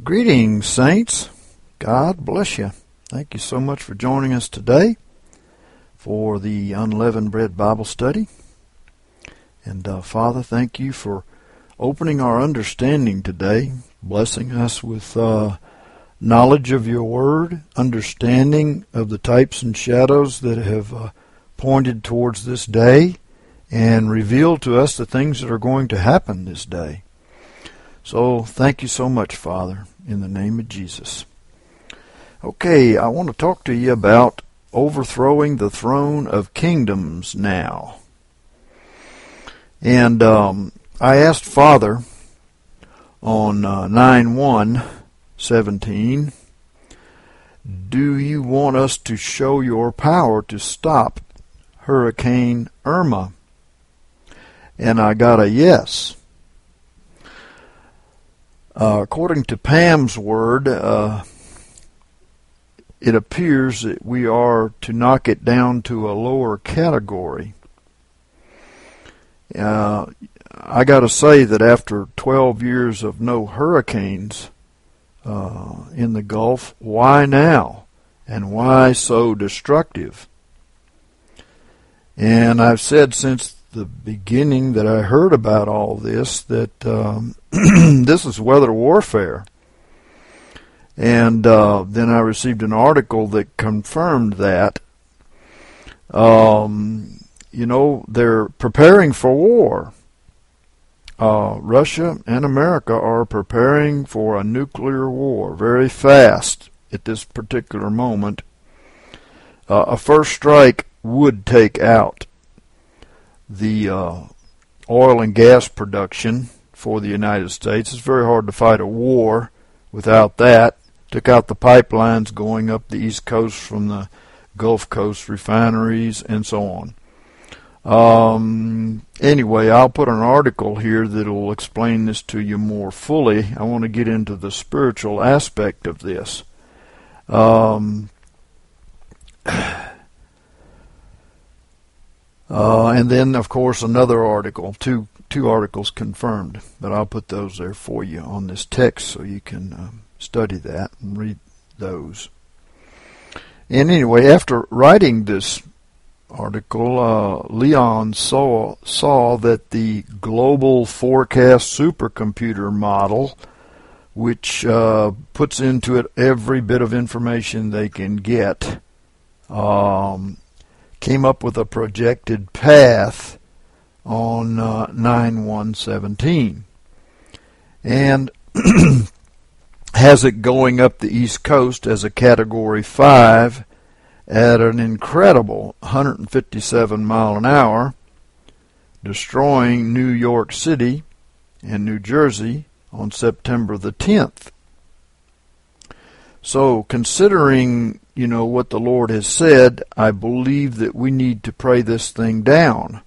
Greetings, saints. God bless you. Thank you so much for joining us today for the Unleavened Bread Bible Study. And Father, thank you for opening our understanding today, blessing us with knowledge of your word, understanding of the types and shadows that have pointed towards this day, and revealed to us the things that are going to happen this day. So thank you so much, Father, in the name of Jesus. Okay, I want to talk to you about overthrowing the throne of kingdoms now. And I asked Father on 9/1/17, do you want us to show your power to stop Hurricane Irma? And I got a yes. According to Pam's word, it appears that we are to knock it down to a lower category. I got to say that after 12 years of no hurricanes in the Gulf, why now? And why so destructive? And I've said since the beginning that I heard about all this that this is weather warfare. And then I received an article that confirmed that. They're preparing for war. Russia and America are preparing for a nuclear war very fast at this particular moment. A first strike would take out the oil and gas production for the United States. It's very hard to fight a war without that. Took out the pipelines going up the East Coast from the Gulf Coast refineries and so on. Anyway, I'll put an article here that will explain this to you more fully. I want to get into the spiritual aspect of this. And then, of course, another article, two articles confirmed, but I'll put those there for you on this text so you can study that and read those. And anyway, after writing this article, Leon saw that the Global Forecast Supercomputer model, which puts into it every bit of information they can get, came up with a projected path on 9/1/17 and has it going up the East Coast as a Category 5 at an incredible 157 mile an hour, destroying New York City and New Jersey on September the 10th. So considering, what the Lord has said, I believe that we need to pray this thing down.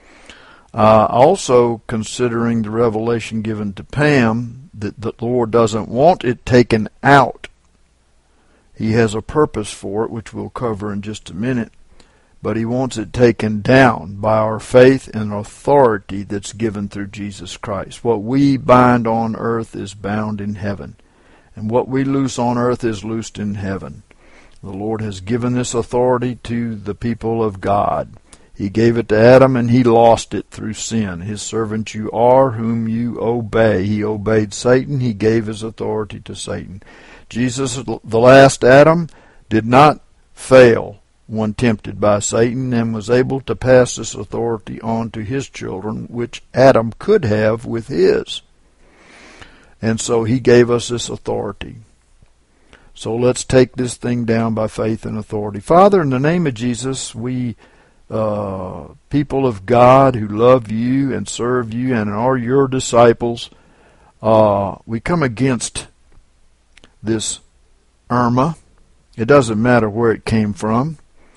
Also considering the revelation given to Pam that the Lord doesn't want it taken out. He has a purpose for it, which we'll cover in just a minute, but he wants it taken down by our faith and authority that's given through Jesus Christ. What we bind on earth is bound in heaven, and what we loose on earth is loosed in heaven. The Lord has given this authority to the people of God. He gave it to Adam, and he lost it through sin. His servant you are, whom you obey. He obeyed Satan. He gave his authority to Satan. Jesus, the last Adam, did not fail when tempted by Satan and was able to pass this authority on to his children, which Adam could have with his. And so he gave us this authority. So let's take this thing down by faith and authority. Father, in the name of Jesus, we people of God who love you and serve you and are your disciples, we come against this Irma. It doesn't matter where it came from.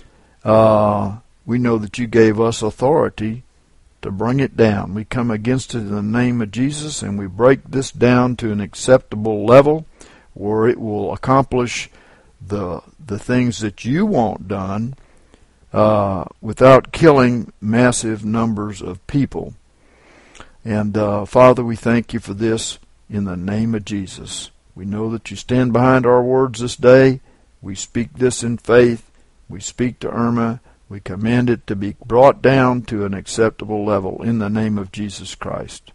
We know that you gave us authority to bring it down. We come against it in the name of Jesus, and we break this down to an acceptable level where it will accomplish the things that you want done without killing massive numbers of people. And Father, we thank you for this in the name of Jesus. We know that you stand behind our words this day. We speak this in faith. We speak to Irma. We command it to be brought down to an acceptable level in the name of Jesus Christ.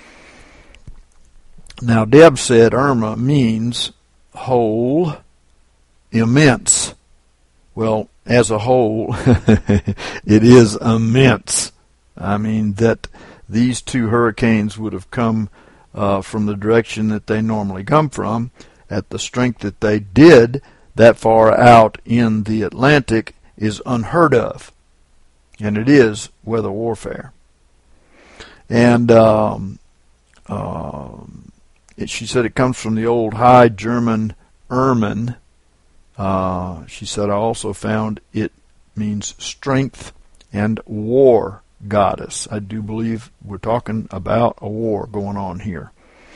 Now, Deb said Irma means whole, immense. Well, as a whole, it is immense. I mean, that these two hurricanes would have come from the direction that they normally come from at the strength that they did that far out in the Atlantic is unheard of. And it is weather warfare. And she said it comes from the old High German Ermin. She said I also found it means strength and war goddess. I do believe we're talking about a war going on here.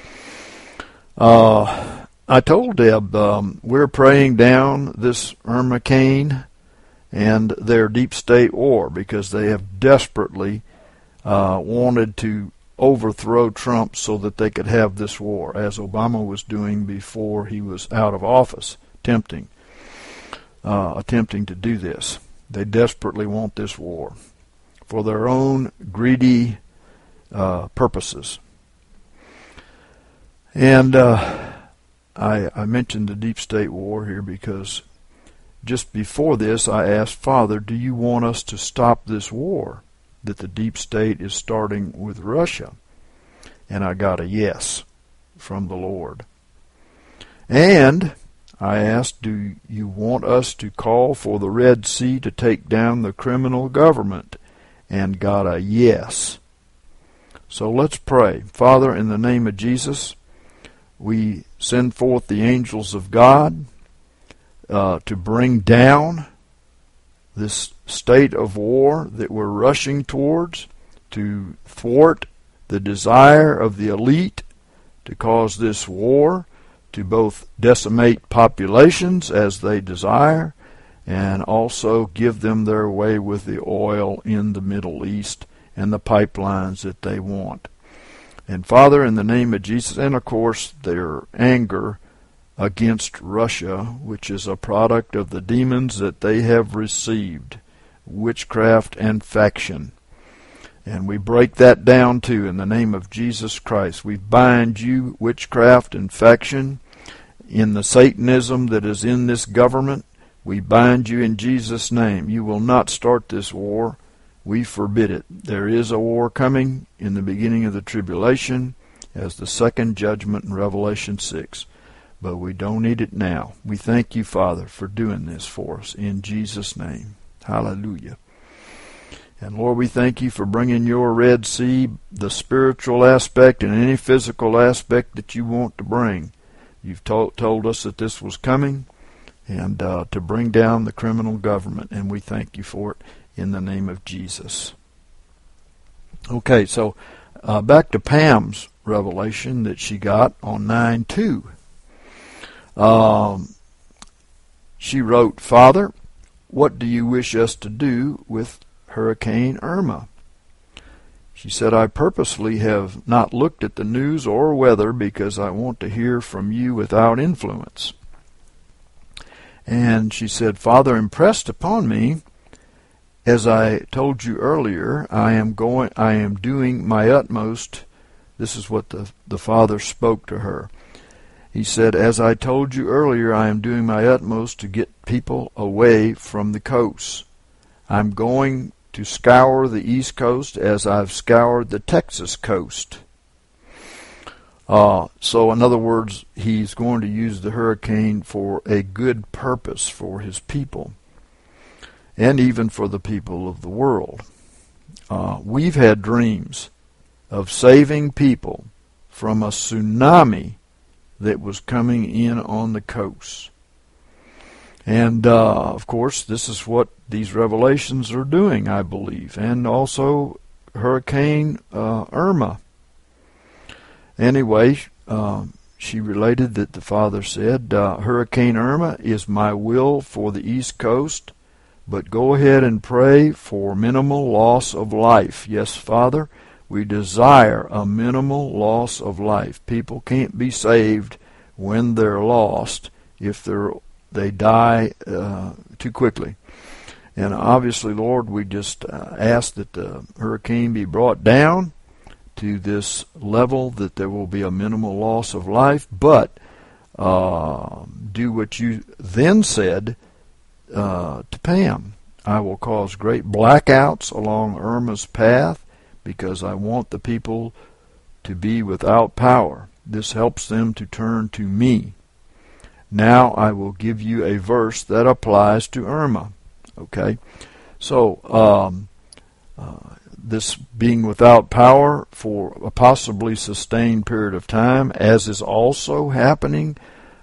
I told Deb we're praying down this Irma-cane and their deep state war because they have desperately wanted to overthrow Trump so that they could have this war, as Obama was doing before he was out of office, attempting to do this. They desperately want this war for their own greedy purposes. And I mentioned the deep state war here because just before this I asked, Father, do you want us to stop this war that the deep state is starting with Russia? And I got a yes from the Lord. And I asked, do you want us to call for the Red Sea to take down the criminal government? And got a yes. So let's pray. Father, in the name of Jesus, we send forth the angels of God to bring down this state of war that we're rushing towards, to thwart the desire of the elite to cause this war to both decimate populations as they desire and also give them their way with the oil in the Middle East and the pipelines that they want. And Father, in the name of Jesus, and of course their anger against Russia, which is a product of the demons that they have received, witchcraft and faction. And we break that down too in the name of Jesus Christ. We bind you, witchcraft and faction, in the Satanism that is in this government. We bind you in Jesus' name. You will not start this war. We forbid it. There is a war coming in the beginning of the tribulation as the second judgment in Revelation 6. But we don't need it now. We thank you, Father, for doing this for us in Jesus' name. Hallelujah. And Lord, we thank you for bringing your Red Sea, the spiritual aspect and any physical aspect that you want to bring. You've told us that this was coming, and to bring down the criminal government, and we thank you for it in the name of Jesus. Okay, so back to Pam's revelation that she got on 9/2. She wrote, Father, what do you wish us to do with Hurricane Irma? She said, I purposely have not looked at the news or weather because I want to hear from you without influence. And she said, Father, impressed upon me, as I told you earlier, I am doing my utmost. This is what the Father spoke to her. He said, as I told you earlier, I am doing my utmost to get people away from the coast. I'm going to scour the East Coast as I've scoured the Texas coast. So in other words, he's going to use the hurricane for a good purpose for his people and even for the people of the world. We've had dreams of saving people from a tsunami that was coming in on the coast. And, of course, this is what these revelations are doing, I believe, and also Hurricane Irma. Anyway, she related that the Father said, Hurricane Irma is my will for the East Coast, but go ahead and pray for minimal loss of life. Yes, Father, we desire a minimal loss of life. People can't be saved when they're lost if they die too quickly. And obviously, Lord, we just ask that the hurricane be brought down to this level that there will be a minimal loss of life, but do what you then said to Pam. I will cause great blackouts along Irma's path because I want the people to be without power. This helps them to turn to me. Now I will give you a verse that applies to Irma. Okay? So, this being without power for a possibly sustained period of time, as is also happening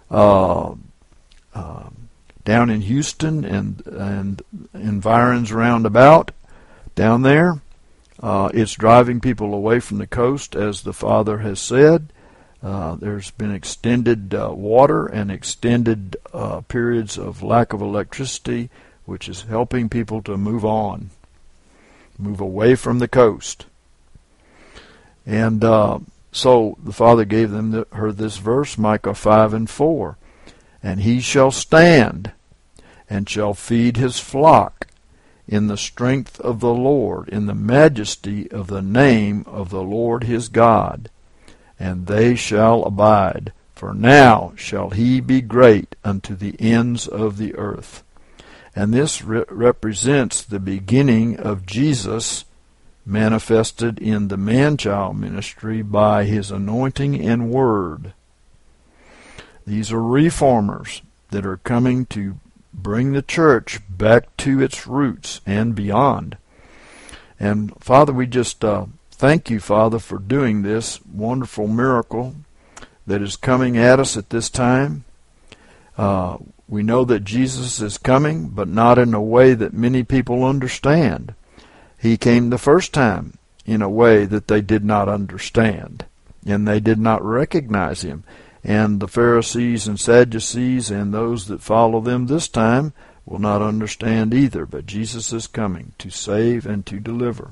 down in Houston and environs roundabout down there. It's driving people away from the coast, as the Father has said. There's been extended water and extended periods of lack of electricity, which is helping people to move on, move away from the coast. And so the Father gave her this verse, Micah 5:4. And he shall stand and shall feed his flock in the strength of the Lord, in the majesty of the name of the Lord his God. And they shall abide, for now shall he be great unto the ends of the earth. And this represents the beginning of Jesus manifested in the man-child ministry by his anointing and word. These are reformers that are coming to bring the church back to its roots and beyond. And Father, we just thank you, Father, for doing this wonderful miracle that is coming at us at this time. We know that Jesus is coming, but not in a way that many people understand. He came the first time in a way that they did not understand, and they did not recognize him. And the Pharisees and Sadducees and those that follow them this time will not understand either. But Jesus is coming to save and to deliver.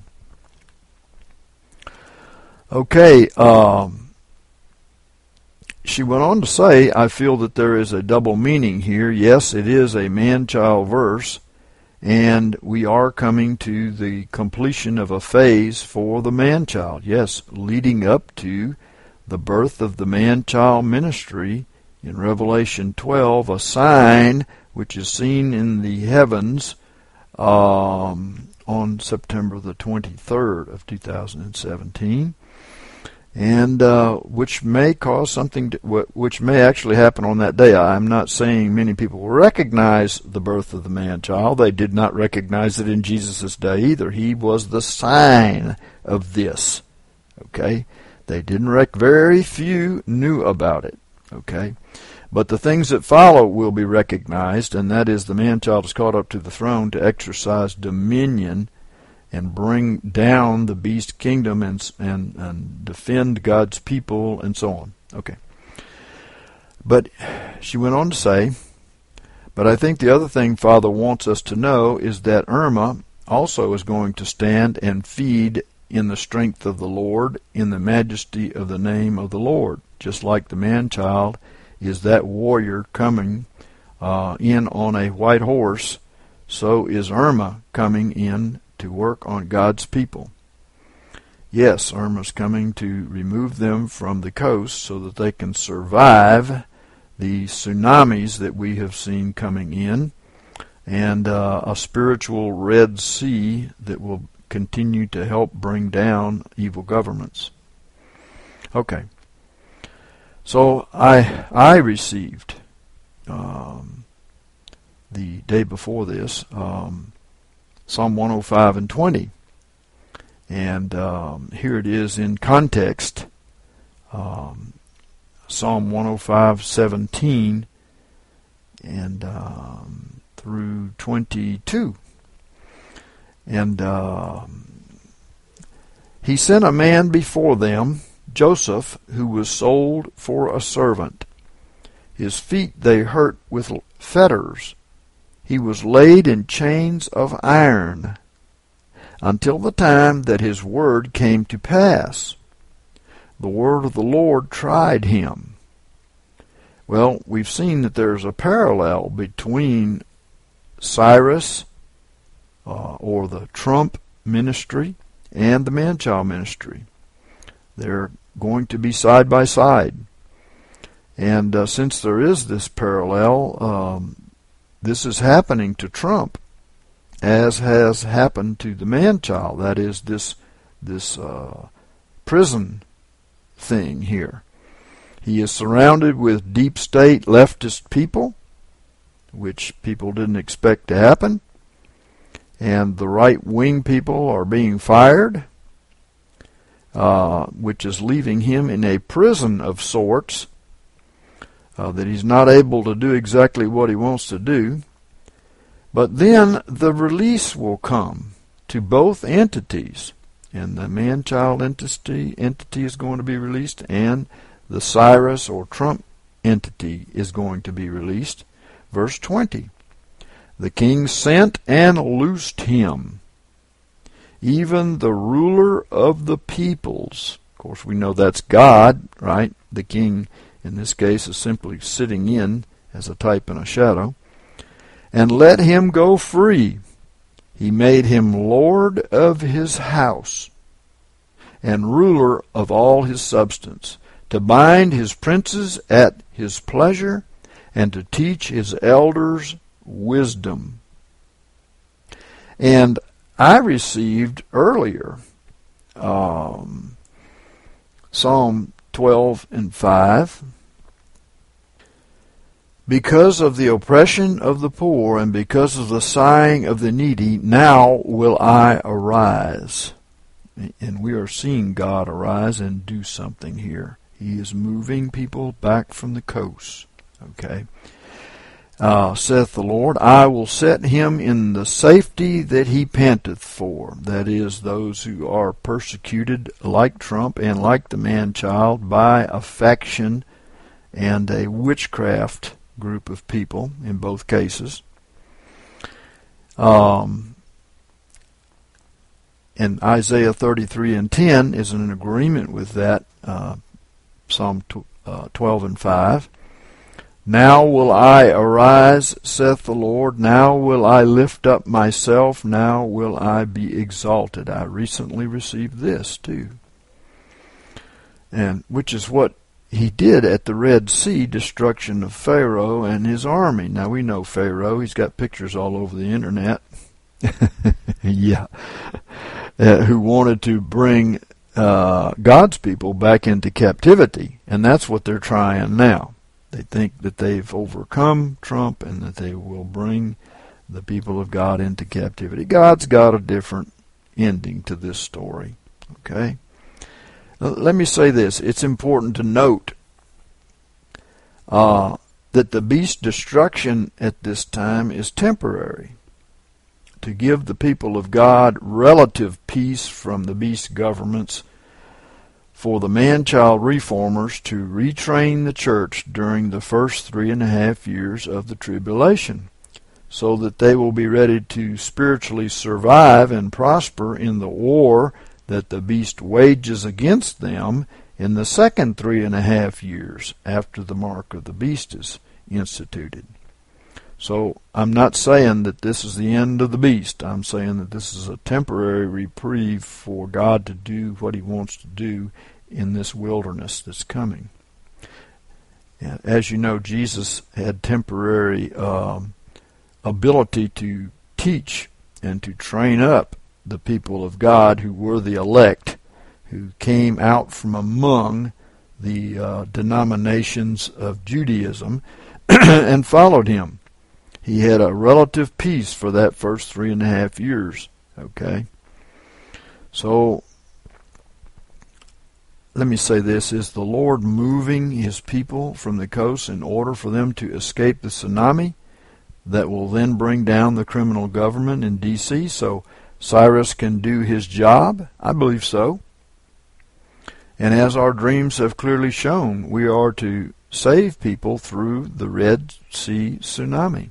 Okay, she went on to say, I feel that there is a double meaning here. Yes, it is a man-child verse, and we are coming to the completion of a phase for the man-child. Yes, leading up to the birth of the man-child ministry in Revelation 12, a sign which is seen in the heavens on September the 23rd of 2017, and which may cause something which may actually happen on that day. I'm not saying many people will recognize the birth of the man-child. They did not recognize it in Jesus' day either. He was the sign of this. Okay? They didn't very few knew about it, okay? But the things that follow will be recognized, and that is the man-child is caught up to the throne to exercise dominion and bring down the beast kingdom and defend God's people and so on. Okay. But she went on to say, but I think the other thing Father wants us to know is that Irma also is going to stand and feed in the strength of the Lord, in the majesty of the name of the Lord. Just like the man-child is that warrior coming in on a white horse, so is Irma coming in to work on God's people. Yes, Irma's coming to remove them from the coast so that they can survive the tsunamis that we have seen coming in, and a spiritual Red Sea that will continue to help bring down evil governments. Okay. So I received the day before this Psalm 105 and 20, and here it is in context. Psalm 105:17 and through 22. And he sent a man before them, Joseph, who was sold for a servant. His feet they hurt with fetters. He was laid in chains of iron, until the time that his word came to pass. The word of the Lord tried him. Well, we've seen that there's a parallel between Cyrus, or the Trump ministry, and the man-child ministry. They're going to be side by side. And since there is this parallel, this is happening to Trump, as has happened to the man-child. That is this prison thing here. He is surrounded with deep state leftist people, which people didn't expect to happen, and the right-wing people are being fired, which is leaving him in a prison of sorts, that he's not able to do exactly what he wants to do. But then the release will come to both entities, and the man-child entity is going to be released, and the Cyrus or Trump entity is going to be released. Verse 20, the king sent and loosed him, even the ruler of the peoples. Of course, we know that's God, right? The king, in this case, is simply sitting in as a type and a shadow. And let him go free. He made him lord of his house and ruler of all his substance, to bind his princes at his pleasure, and to teach his elders wisdom. And I received earlier Psalm 12 and 5. Because of the oppression of the poor, and because of the sighing of the needy, now will I arise. And we are seeing God arise and do something here. He is moving people back from the coast. Okay. Saith the Lord, I will set him in the safety that he panteth for. That is, those who are persecuted like Trump and like the man-child by a faction and a witchcraft group of people in both cases. And Isaiah 33 and 10 is in agreement with that, Psalm 12 and 5. Now will I arise, saith the Lord. Now will I lift up myself. Now will I be exalted. I recently received this too. And which is what he did at the Red Sea, destruction of Pharaoh and his army. Now we know Pharaoh. He's got pictures all over the internet. Yeah. Who wanted to bring God's people back into captivity. And that's what they're trying now. They think that they've overcome Trump and that they will bring the people of God into captivity. God's got a different ending to this story. Okay? Let me say this. It's important to note that the beast destruction at this time is temporary, to give the people of God relative peace from the beast governments, for the man-child reformers to retrain the church during the first 3.5 years of the tribulation, so that they will be ready to spiritually survive and prosper in the war that the beast wages against them in the second 3.5 years after the mark of the beast is instituted. So I'm not saying that this is the end of the beast. I'm saying that this is a temporary reprieve for God to do what he wants to do in this wilderness that's coming. And as you know, Jesus had temporary ability to teach and to train up the people of God who were the elect, who came out from among the denominations of Judaism and followed him. He had a relative peace for that first 3.5 years. Okay? So, let me say this. Is the Lord moving his people from the coast in order for them to escape the tsunami that will then bring down the criminal government in D.C. so Cyrus can do his job? I believe so. And as our dreams have clearly shown, we are to save people through the Red Sea tsunami.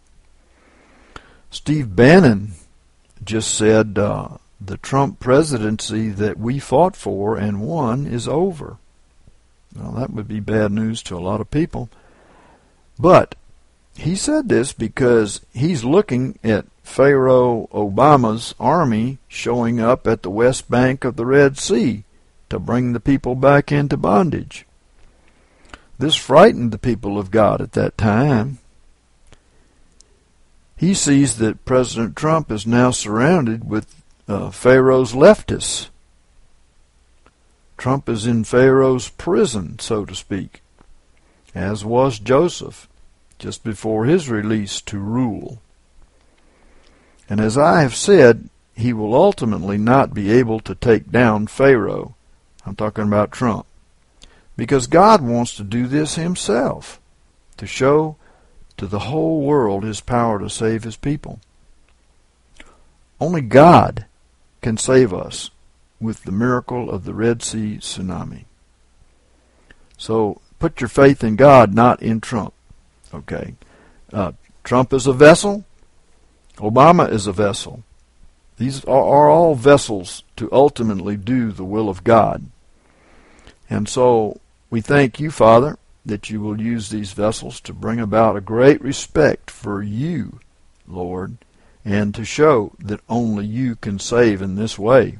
Steve Bannon just said the Trump presidency that we fought for and won is over. Well, that would be bad news to a lot of people. But he said this because he's looking at Pharaoh Obama's army showing up at the west bank of the Red Sea to bring the people back into bondage. This frightened the people of God at that time. He sees that President Trump is now surrounded with Pharaoh's leftists. Trump is in Pharaoh's prison, so to speak, as was Joseph just before his release to rule. And as I have said, he will ultimately not be able to take down Pharaoh. I'm talking about Trump. Because God wants to do this himself, to show to the whole world his power to save his people. Only God can save us with the miracle of the Red Sea tsunami. So put your faith in God, not in Trump. Okay. Trump is a vessel. Obama is a vessel. These are all vessels to ultimately do the will of God. And so we thank you, Father, that you will use these vessels to bring about a great respect for you, Lord, and to show that only you can save in this way.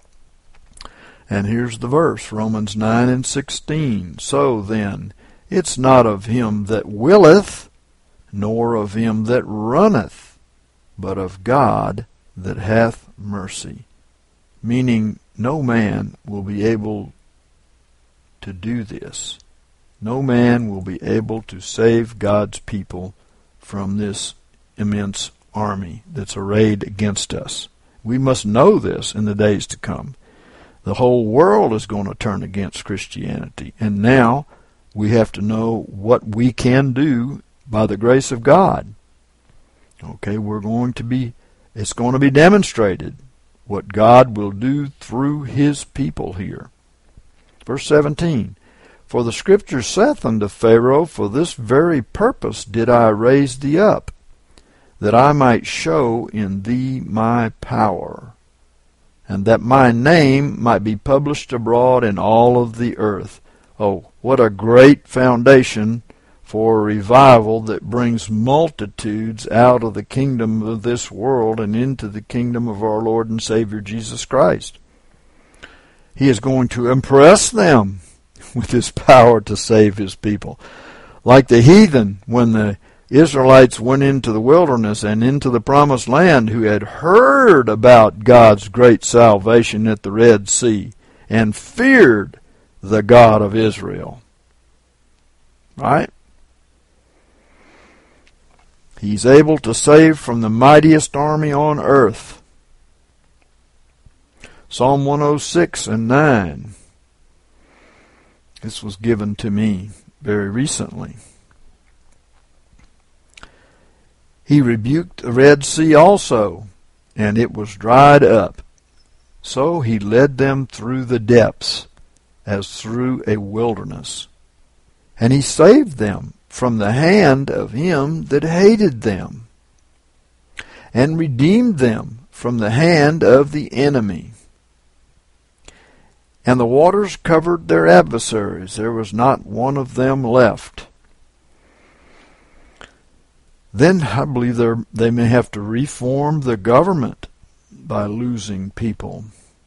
And here's the verse, Romans 9:16. So then, it's not of him that willeth, nor of him that runneth, but of God that hath mercy. Meaning, no man will be able to do this. No man will be able to save God's people from this immense army that's arrayed against us. We must know this in the days to come. The whole world is going to turn against Christianity. And now we have to know what we can do by the grace of God. Okay, it's going to be demonstrated what God will do through his people here. Verse 17, for the Scripture saith unto Pharaoh, for this very purpose did I raise thee up, that I might show in thee my power, and that my name might be published abroad in all of the earth. Oh, what a great foundation for a revival that brings multitudes out of the kingdom of this world and into the kingdom of our Lord and Savior Jesus Christ. He is going to impress them with his power to save his people. Like the heathen, when the Israelites went into the wilderness and into the promised land, who had heard about God's great salvation at the Red Sea and feared the God of Israel. Right? He's able to save from the mightiest army on earth. Psalm 106:9. This was given to me very recently. He rebuked the Red Sea also, and it was dried up. So he led them through the depths, as through a wilderness. And he saved them from the hand of him that hated them, and redeemed them from the hand of the enemy. And the waters covered their adversaries. There was not one of them left. Then I believe they may have to reform the government by losing people.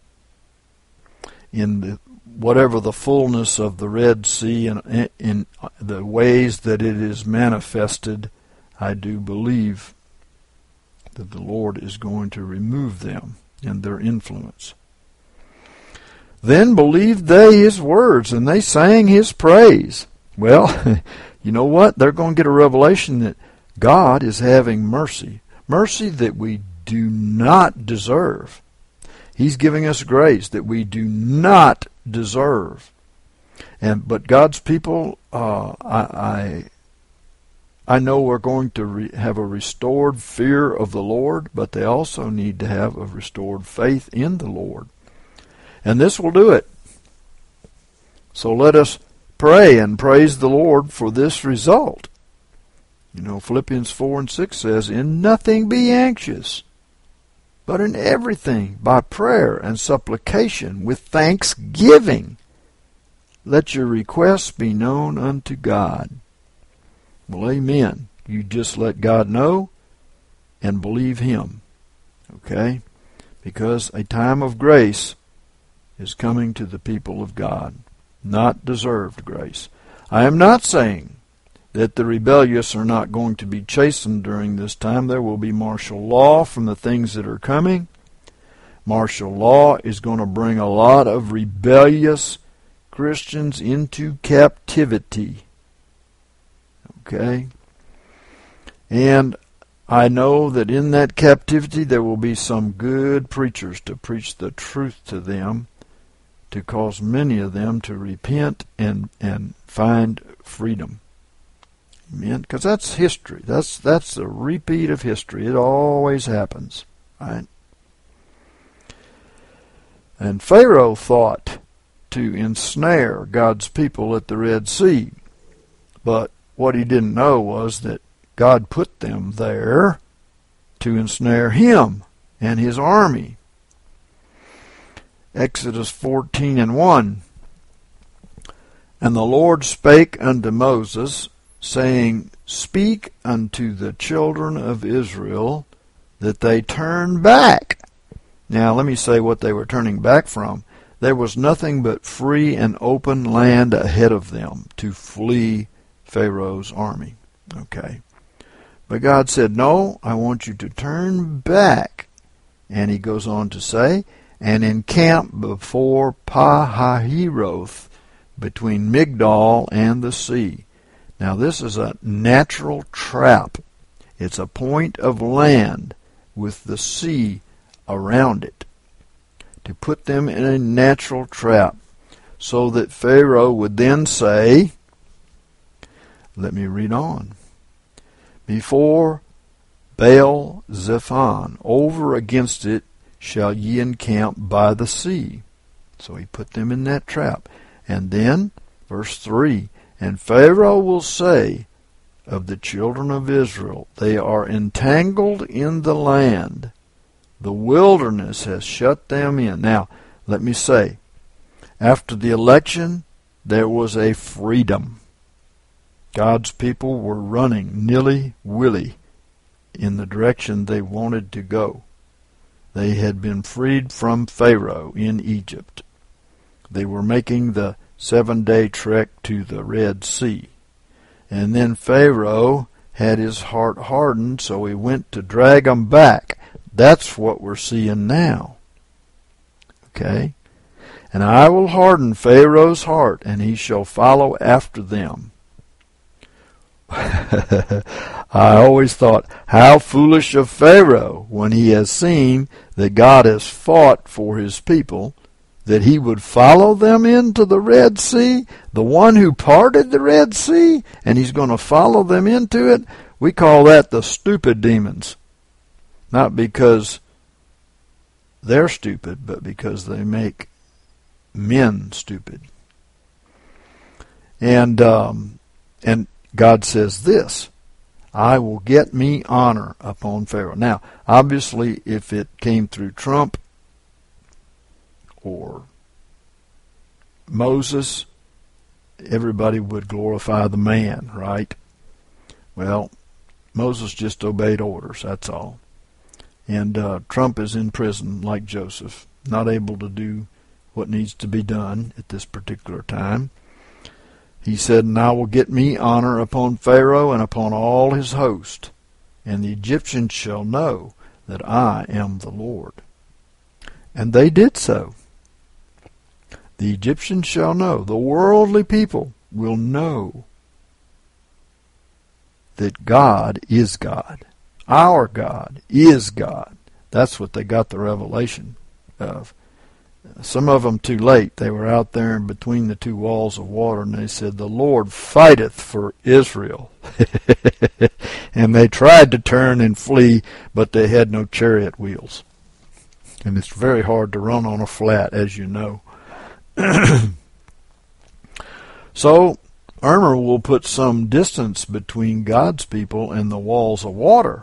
In whatever the fullness of the Red Sea and in the ways that it is manifested, I do believe that the Lord is going to remove them and their influence. Then believed they his words, and they sang his praise. Well, you know what? They're going to get a revelation that God is having mercy. Mercy that we do not deserve. He's giving us grace that we do not deserve. But God's people, I know we're going to have a restored fear of the Lord, but they also need to have a restored faith in the Lord. And this will do it. So let us pray and praise the Lord for this result. You know, Philippians 4:6 says, in nothing be anxious, but in everything by prayer and supplication with thanksgiving let your requests be known unto God. Well, amen. You just let God know and believe Him. Okay? Because a time of grace is coming to the people of God. Not deserved grace. I am not saying that the rebellious are not going to be chastened during this time. There will be martial law from the things that are coming. Martial law is going to bring a lot of rebellious Christians into captivity. Okay? And I know that in that captivity there will be some good preachers to preach the truth to them, to cause many of them to repent and find freedom. Amen? Because that's history. That's a repeat of history. It always happens. Right? And Pharaoh thought to ensnare God's people at the Red Sea. But what he didn't know was that God put them there to ensnare him and his army. Exodus 14:1. And the Lord spake unto Moses, saying, Speak unto the children of Israel that they turn back. Now let me say what they were turning back from. There was nothing but free and open land ahead of them to flee Pharaoh's army. Okay. But God said, no, I want you to turn back. And he goes on to say, and encamp before Pahahiroth, between Migdol and the sea. Now this is a natural trap. It's a point of land with the sea around it, to put them in a natural trap, so that Pharaoh would then say, let me read on, before Baal Zephon, over against it shall ye encamp by the sea. So he put them in that trap. And then, verse 3, and Pharaoh will say of the children of Israel, they are entangled in the land. The wilderness has shut them in. Now, let me say, after the election, there was a freedom. God's people were running nilly-willy in the direction they wanted to go. They had been freed from Pharaoh in Egypt. They were making the 7-day trek to the Red Sea. And then Pharaoh had his heart hardened, so he went to drag them back. That's what we're seeing now. Okay? And I will harden Pharaoh's heart, and he shall follow after them. I always thought, how foolish of Pharaoh, when he has seen that God has fought for his people, that he would follow them into the Red Sea, the one who parted the Red Sea, and he's going to follow them into it. We call that the stupid demons. Not because they're stupid, but because they make men stupid. And God says this, I will get me honor upon Pharaoh. Now, obviously, if it came through Trump or Moses, everybody would glorify the man, right? Well, Moses just obeyed orders, that's all. And Trump is in prison like Joseph, not able to do what needs to be done at this particular time. He said, and I will get me honor upon Pharaoh and upon all his host, and the Egyptians shall know that I am the Lord. And they did so. The Egyptians shall know, the worldly people will know that God is God. Our God is God. That's what they got the revelation of. Some of them too late. They were out there in between the two walls of water, and they said, the Lord fighteth for Israel. And they tried to turn and flee, but they had no chariot wheels. And it's very hard to run on a flat, as you know. So, Irma will put some distance between God's people and the walls of water.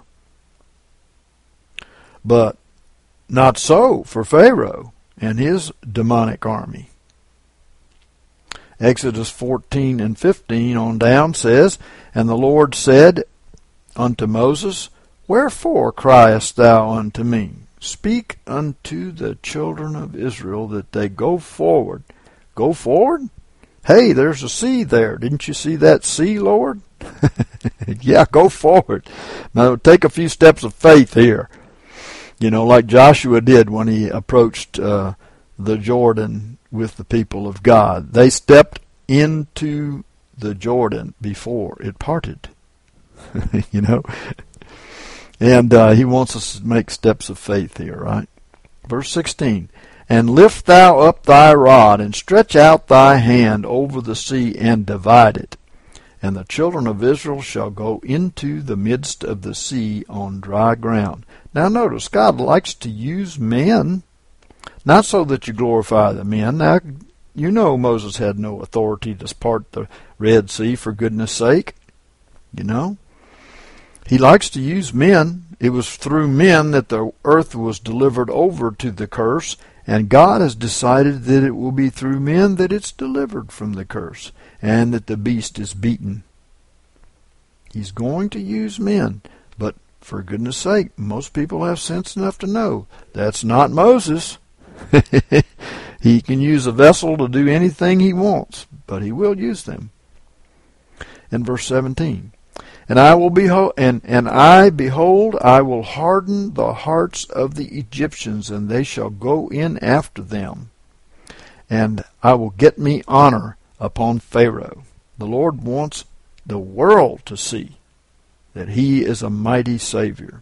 But not so for Pharaoh and his demonic army. Exodus 14 and 15 on down says, And the Lord said unto Moses, Wherefore criest thou unto me? Speak unto the children of Israel that they go forward. Go forward? Hey, there's a sea there. Didn't you see that sea, Lord? Yeah, go forward. Now take a few steps of faith here. You know, like Joshua did when he approached the Jordan with the people of God. They stepped into the Jordan before it parted. You know? And he wants us to make steps of faith here, right? Verse 16, And lift thou up thy rod, and stretch out thy hand over the sea, and divide it. And the children of Israel shall go into the midst of the sea on dry ground. Now notice, God likes to use men, not so that you glorify the men. Now, you know Moses had no authority to part the Red Sea, for goodness sake. You know? He likes to use men. It was through men that the earth was delivered over to the curse, and God has decided that it will be through men that it's delivered from the curse, and that the beast is beaten. He's going to use men, but for goodness sake, most people have sense enough to know that's not Moses. He can use a vessel to do anything he wants, but he will use them. In verse 17, And I behold, I will harden the hearts of the Egyptians, and they shall go in after them. And I will get me honor upon Pharaoh. The Lord wants the world to see that he is a mighty Savior.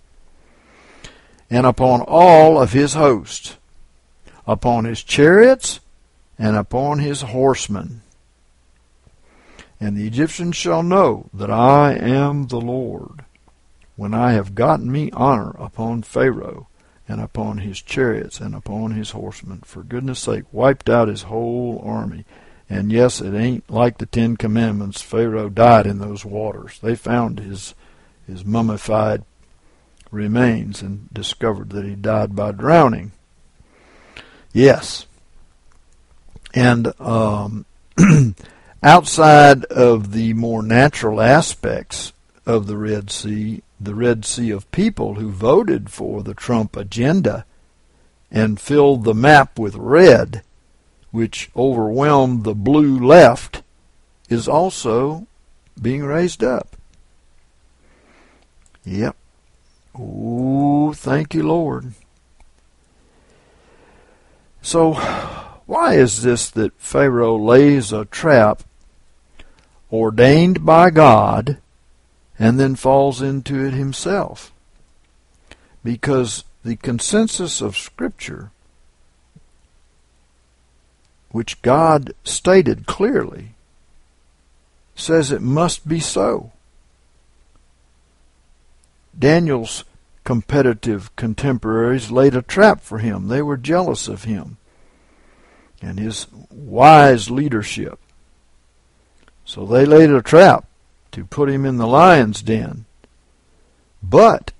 And upon all of his host, upon his chariots, and upon his horsemen. And the Egyptians shall know that I am the Lord, when I have gotten me honor upon Pharaoh, and upon his chariots, and upon his horsemen. For goodness sake, wiped out his whole army. And yes, it ain't like the Ten Commandments. Pharaoh died in those waters. They found his mummified remains and discovered that he died by drowning. Yes. And outside of the more natural aspects of the Red Sea of people who voted for the Trump agenda and filled the map with red, which overwhelmed the blue left, is also being raised up. Yep. Oh, thank you, Lord. So, why is this that Pharaoh lays a trap ordained by God and then falls into it himself? Because the consensus of Scripture, which God stated clearly, says it must be so. Daniel's competitive contemporaries laid a trap for him. They were jealous of him and his wise leadership. So they laid a trap to put him in the lion's den. But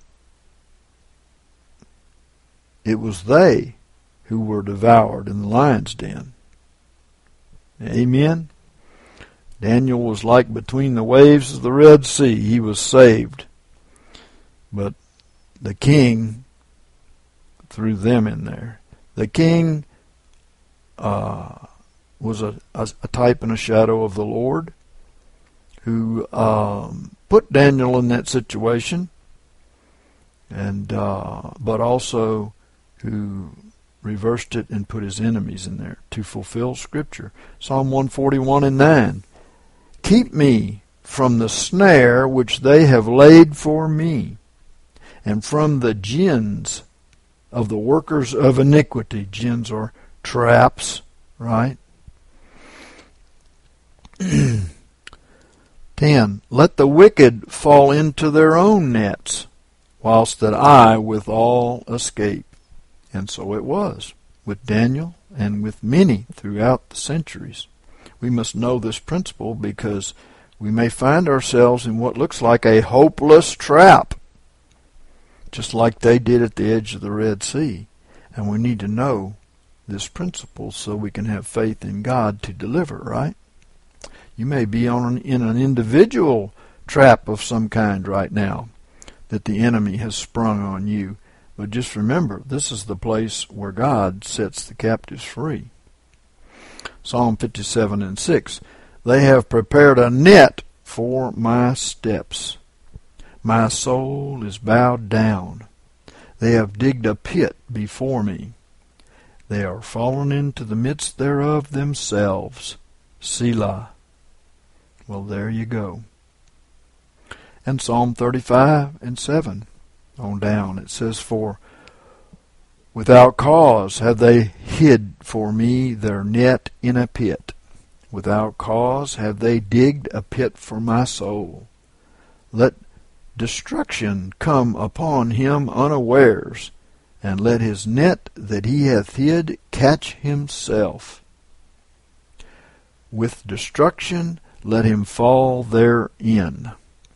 it was they who were devoured in the lion's den. Amen? Daniel was like between the waves of the Red Sea. He was saved. But the king threw them in there. The king was a type and a shadow of the Lord, who put Daniel in that situation, and but also who reversed it and put his enemies in there to fulfill Scripture. Psalm 141 and 9. Keep me from the snare which they have laid for me, and from the gins of the workers of iniquity. Gins are traps, right? 10. Let the wicked fall into their own nets, whilst that I withal escape. And so it was with Daniel and with many throughout the centuries. We must know this principle because we may find ourselves in what looks like a hopeless trap, just like they did at the edge of the Red Sea. And we need to know this principle so we can have faith in God to deliver, right? You may be in an individual trap of some kind right now that the enemy has sprung on you. But just remember, this is the place where God sets the captives free. Psalm 57:6. They have prepared a net for my steps. My soul is bowed down. They have digged a pit before me. They are fallen into the midst thereof themselves. Selah. Well, there you go. And Psalm 35:7 on down, it says, For without cause have they hid for me their net in a pit. Without cause have they digged a pit for my soul. Let destruction come upon him unawares, and let his net that he hath hid catch himself. With destruction let him fall therein.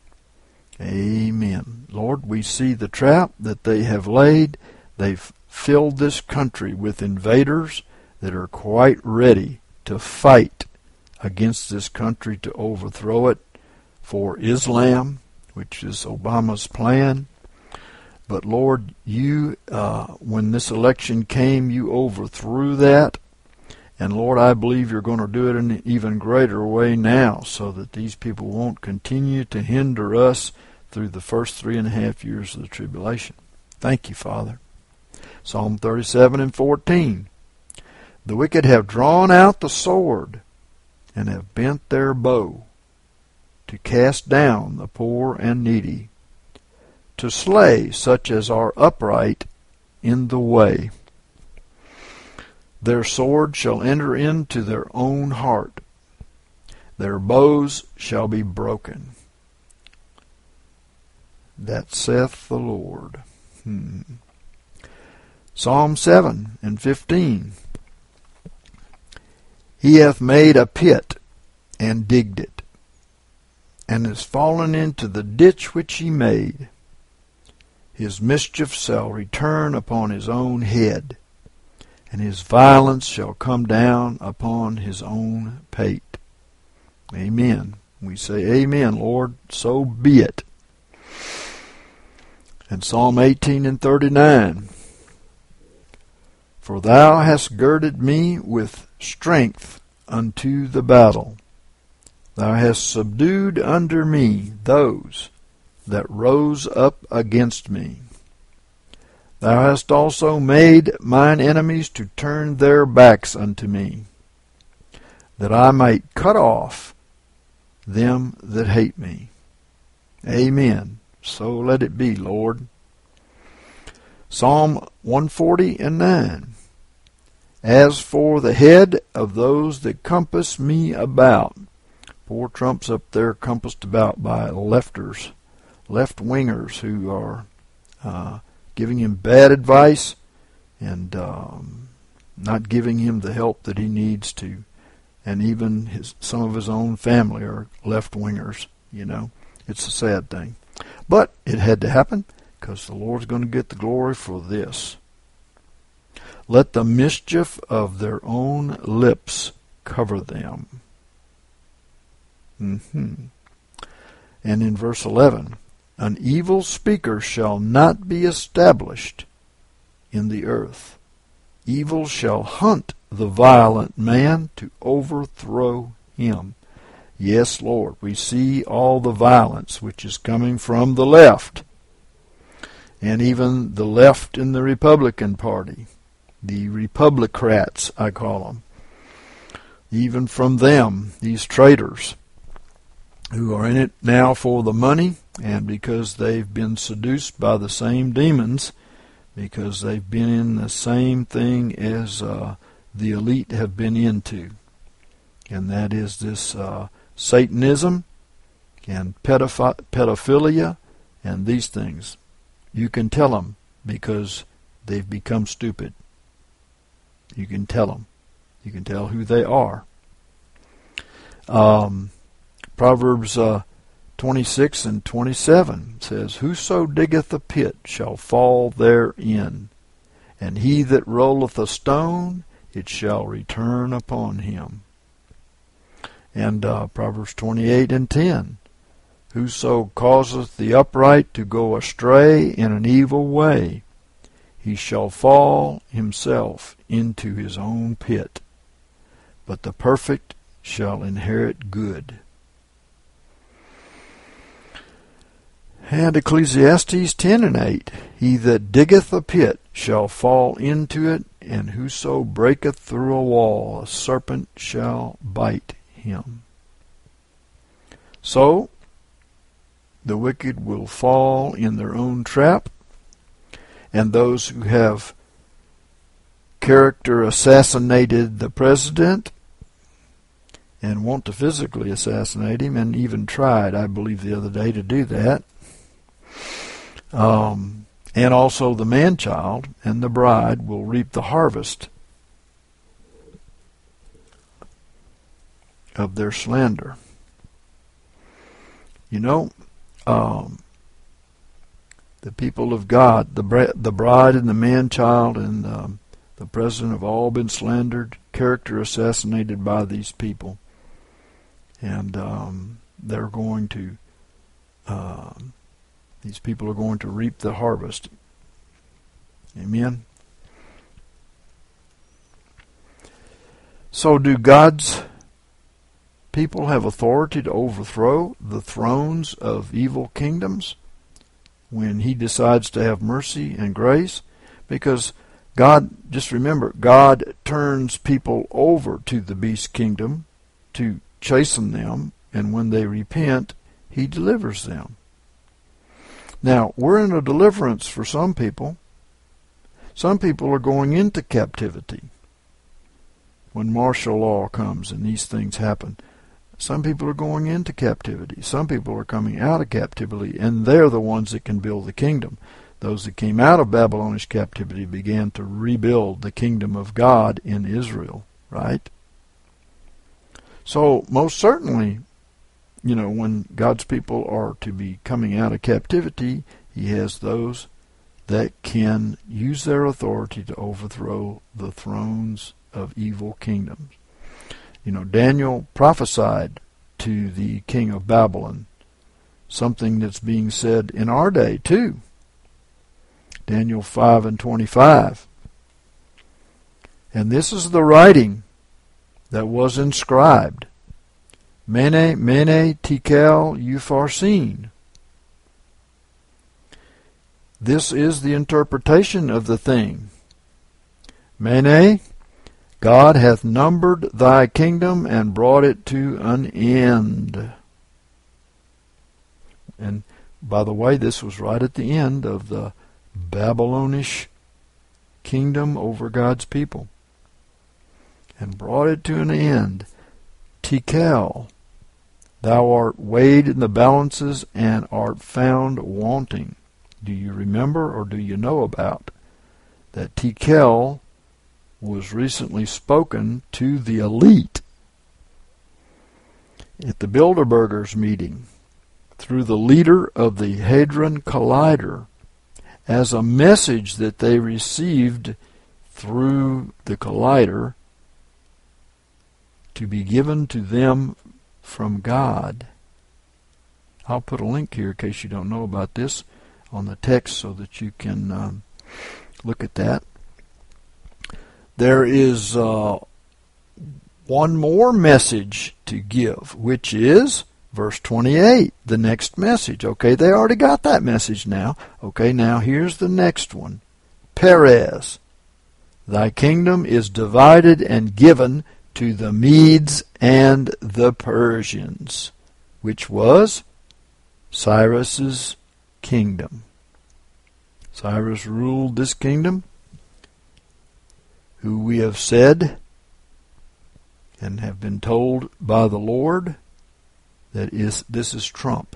Amen. Lord, we see the trap that they have laid. They've filled this country with invaders that are quite ready to fight against this country to overthrow it for Islam, which is Obama's plan. But Lord, you, when this election came, you overthrew that. And Lord, I believe you're going to do it in an even greater way now so that these people won't continue to hinder us through the first 3.5 years of the tribulation. Thank you, Father. Psalm 37:14. The wicked have drawn out the sword and have bent their bow to cast down the poor and needy, to slay such as are upright in the way. Their sword shall enter into their own heart. Their bows shall be broken. That saith the Lord. Psalm 7:15. He hath made a pit and digged it, and is fallen into the ditch which he made. His mischief shall return upon his own head, and his violence shall come down upon his own pate. Amen. We say, Amen, Lord, so be it. And Psalm 18:39. For thou hast girded me with strength unto the battle. Thou hast subdued under me those that rose up against me. Thou hast also made mine enemies to turn their backs unto me, that I might cut off them that hate me. Amen. So let it be, Lord. Psalm 140:9. As for the head of those that compass me about. Poor Trump's up there compassed about by left-wingers who are giving him bad advice and not giving him the help that he needs to. And even some of his own family are left-wingers, you know. It's a sad thing. But it had to happen because the Lord's going to get the glory for this. Let the mischief of their own lips cover them. And in verse 11, an evil speaker shall not be established in the earth. Evil shall hunt the violent man to overthrow him. Yes, Lord, we see all the violence which is coming from the left, and even the left in the Republican Party, the Republicrats, I call them. Even from them, these traitors who are in it now for the money and because they've been seduced by the same demons, because they've been in the same thing as the elite have been into. And that is this Satanism and pedophilia and these things. You can tell them because they've become stupid. You can tell them. You can tell who they are. Proverbs 26:27 says, Whoso diggeth a pit shall fall therein, and he that rolleth a stone it shall return upon him. And Proverbs 28:10, whoso causeth the upright to go astray in an evil way, he shall fall himself into his own pit, but the perfect shall inherit good. And Ecclesiastes 10:8, he that diggeth a pit shall fall into it, and whoso breaketh through a wall, a serpent shall bite him. So, the wicked will fall in their own trap, and those who have character assassinated the president and want to physically assassinate him, and even tried, I believe, the other day to do that, and also the man-child and the bride will reap the harvest of their slander. You know, the people of God, the bride and the man-child and the president have all been slandered, character assassinated by these people. And they're going to, these people are going to reap the harvest. Amen? So do God's people have authority to overthrow the thrones of evil kingdoms when he decides to have mercy and grace? Because God, just remember, God turns people over to the beast kingdom to chasten them, and when they repent, he delivers them. Now, we're in a deliverance for some people. Some people are going into captivity when martial law comes and these things happen. Some people are going into captivity. Some people are coming out of captivity, and they're the ones that can build the kingdom. Those that came out of Babylonish captivity began to rebuild the kingdom of God in Israel, right? So most certainly, you know, when God's people are to be coming out of captivity, he has those that can use their authority to overthrow the thrones of evil kingdoms. You know, Daniel prophesied to the king of Babylon, something that's being said in our day too. Daniel 5:25. And this is the writing that was inscribed. Mene, mene, tekel, upharsin. This is the interpretation of the thing. Mene, God hath numbered thy kingdom and brought it to an end. And by the way, this was right at the end of the Babylonish kingdom over God's people. And brought it to an end. Tekel, thou art weighed in the balances and art found wanting. Do you remember or do you know about that Tekel was recently spoken to the elite at the Bilderbergers meeting through the leader of the Hadron Collider as a message that they received through the collider to be given to them from God. I'll put a link here in case you don't know about this on the text so that you can look at that. There is one more message to give, which is verse 28, the next message. Okay, they already got that message now. Okay, now here's the next one. Perez, thy kingdom is divided and given to the Medes and the Persians, which was Cyrus's kingdom. Cyrus ruled this kingdom, who we have said and have been told by the Lord that this is Trump.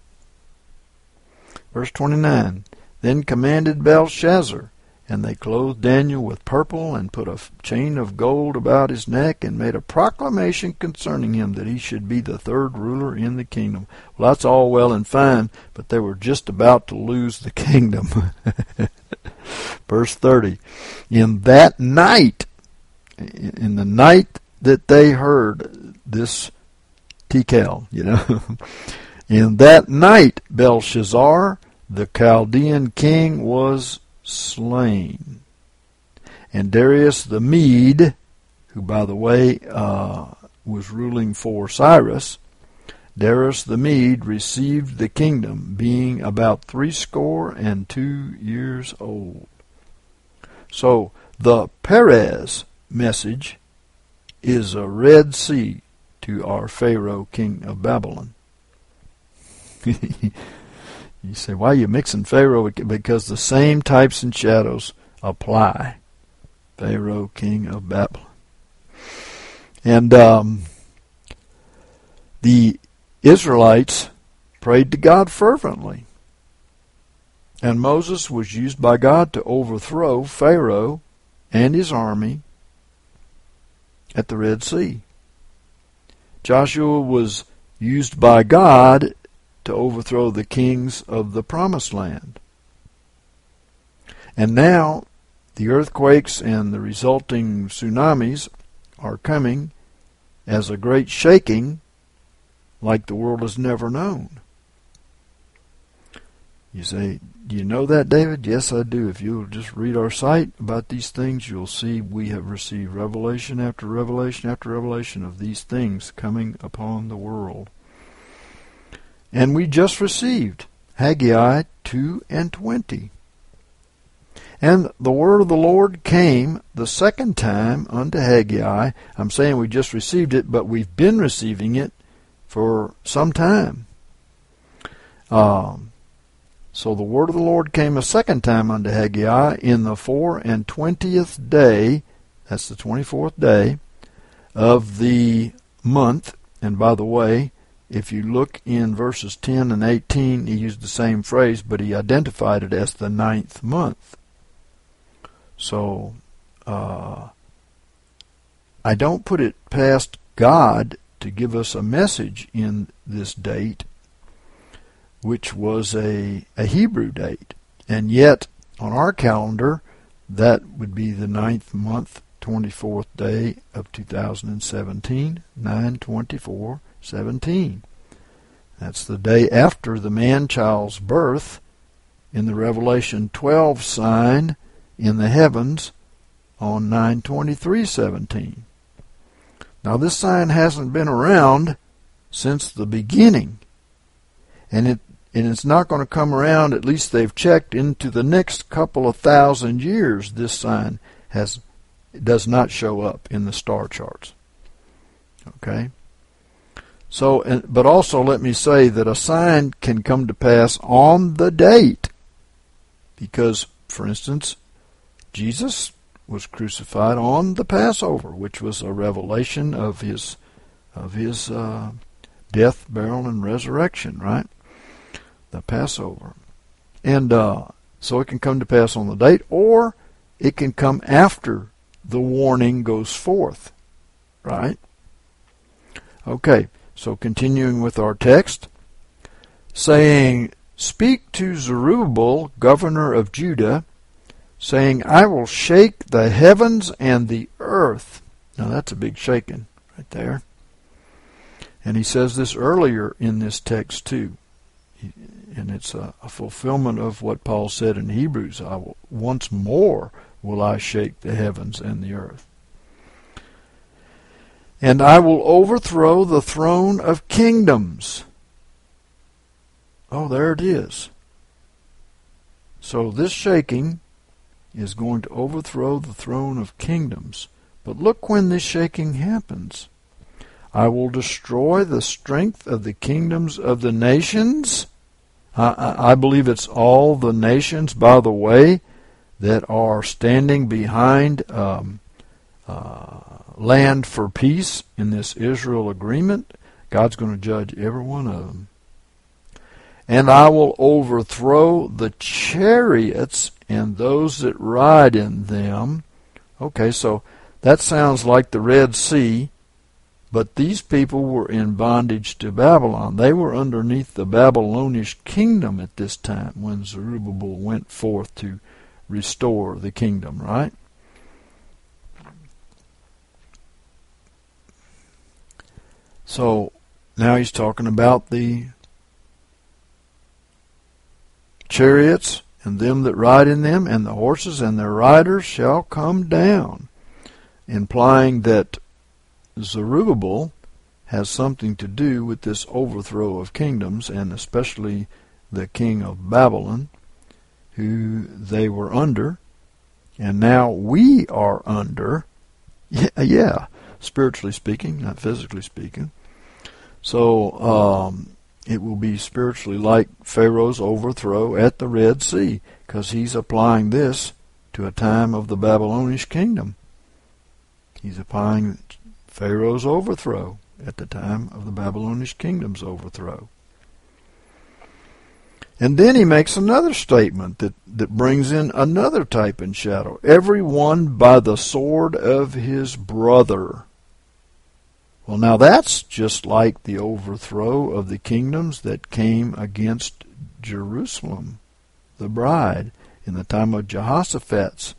Verse 29, then commanded Belshazzar, and they clothed Daniel with purple and put a chain of gold about his neck and made a proclamation concerning him that he should be the third ruler in the kingdom. Well, that's all well and fine, but they were just about to lose the kingdom. Verse 30, in that night in the night that they heard this Tekel, in that night Belshazzar, the Chaldean king, was slain. And Darius the Mede, who, by the way, was ruling for Cyrus, Darius the Mede received the kingdom, being about 62 years old. So the Perez message is a Red Sea to our Pharaoh, king of Babylon. You say, why are you mixing Pharaoh? Because the same types and shadows apply. Pharaoh, king of Babylon. And the Israelites prayed to God fervently. And Moses was used by God to overthrow Pharaoh and his army at the Red Sea. Joshua was used by God to overthrow the kings of the Promised Land. And now the earthquakes and the resulting tsunamis are coming as a great shaking like the world has never known. You say, do you know that, David? Yes, I do. If you'll just read our site about these things, you'll see we have received revelation after revelation after revelation of these things coming upon the world. And we just received Haggai 2:20. And the word of the Lord came the second time unto Haggai. I'm saying we just received it, but we've been receiving it for some time. So the word of the Lord came a second time unto Haggai in the 24th day, that's the 24th day, of the month. And by the way, if you look in verses 10 and 18, he used the same phrase, but he identified it as the 9th month. So I don't put it past God to give us a message in this date, which was a Hebrew date. And yet, on our calendar, that would be the 9th month, 24th day of 2017, 9/24/17. That's the day after the man-child's birth in the Revelation 12 sign in the heavens on 9/23/17. Now, this sign hasn't been around since the beginning, and it's not going to come around, at least they've checked, into the next couple of thousand years. This sign does not show up in the star charts. Okay? So, but also let me say that a sign can come to pass on the date, because, for instance, Jesus was crucified on the Passover, which was a revelation of his death, burial, and resurrection, right? The Passover. And so it can come to pass on the date, or it can come after the warning goes forth, right? Okay, so continuing with our text, saying, "Speak to Zerubbabel, governor of Judah, saying, I will shake the heavens and the earth." Now that's a big shaking right there. And he says this earlier in this text too. And it's a fulfillment of what Paul said in Hebrews. Once more will I shake the heavens and the earth. "And I will overthrow the throne of kingdoms." Oh, there it is. So this shaking is going to overthrow the throne of kingdoms. But look when this shaking happens. "I will destroy the strength of the kingdoms of the nations." I believe it's all the nations, by the way, that are standing behind land for peace in this Israel agreement. God's going to judge every one of them. "And I will overthrow the chariots and those that ride in them." Okay, so that sounds like the Red Sea, but these people were in bondage to Babylon. They were underneath the Babylonish kingdom at this time when Zerubbabel went forth to restore the kingdom, right? So now he's talking about the chariots and them that ride in them, and the horses and their riders shall come down, implying that Zerubbabel has something to do with this overthrow of kingdoms, and especially the king of Babylon, who they were under, and now we are under. Yeah, spiritually speaking, not physically speaking. So it will be spiritually like Pharaoh's overthrow at the Red Sea, because he's applying this to a time of the Babylonish kingdom. He's applying Pharaoh's overthrow at the time of the Babylonish kingdom's overthrow. And then he makes another statement that brings in another type and shadow. Every one by the sword of his brother. Well, now that's just like the overthrow of the kingdoms that came against Jerusalem, the bride, in the time of Jehoshaphat's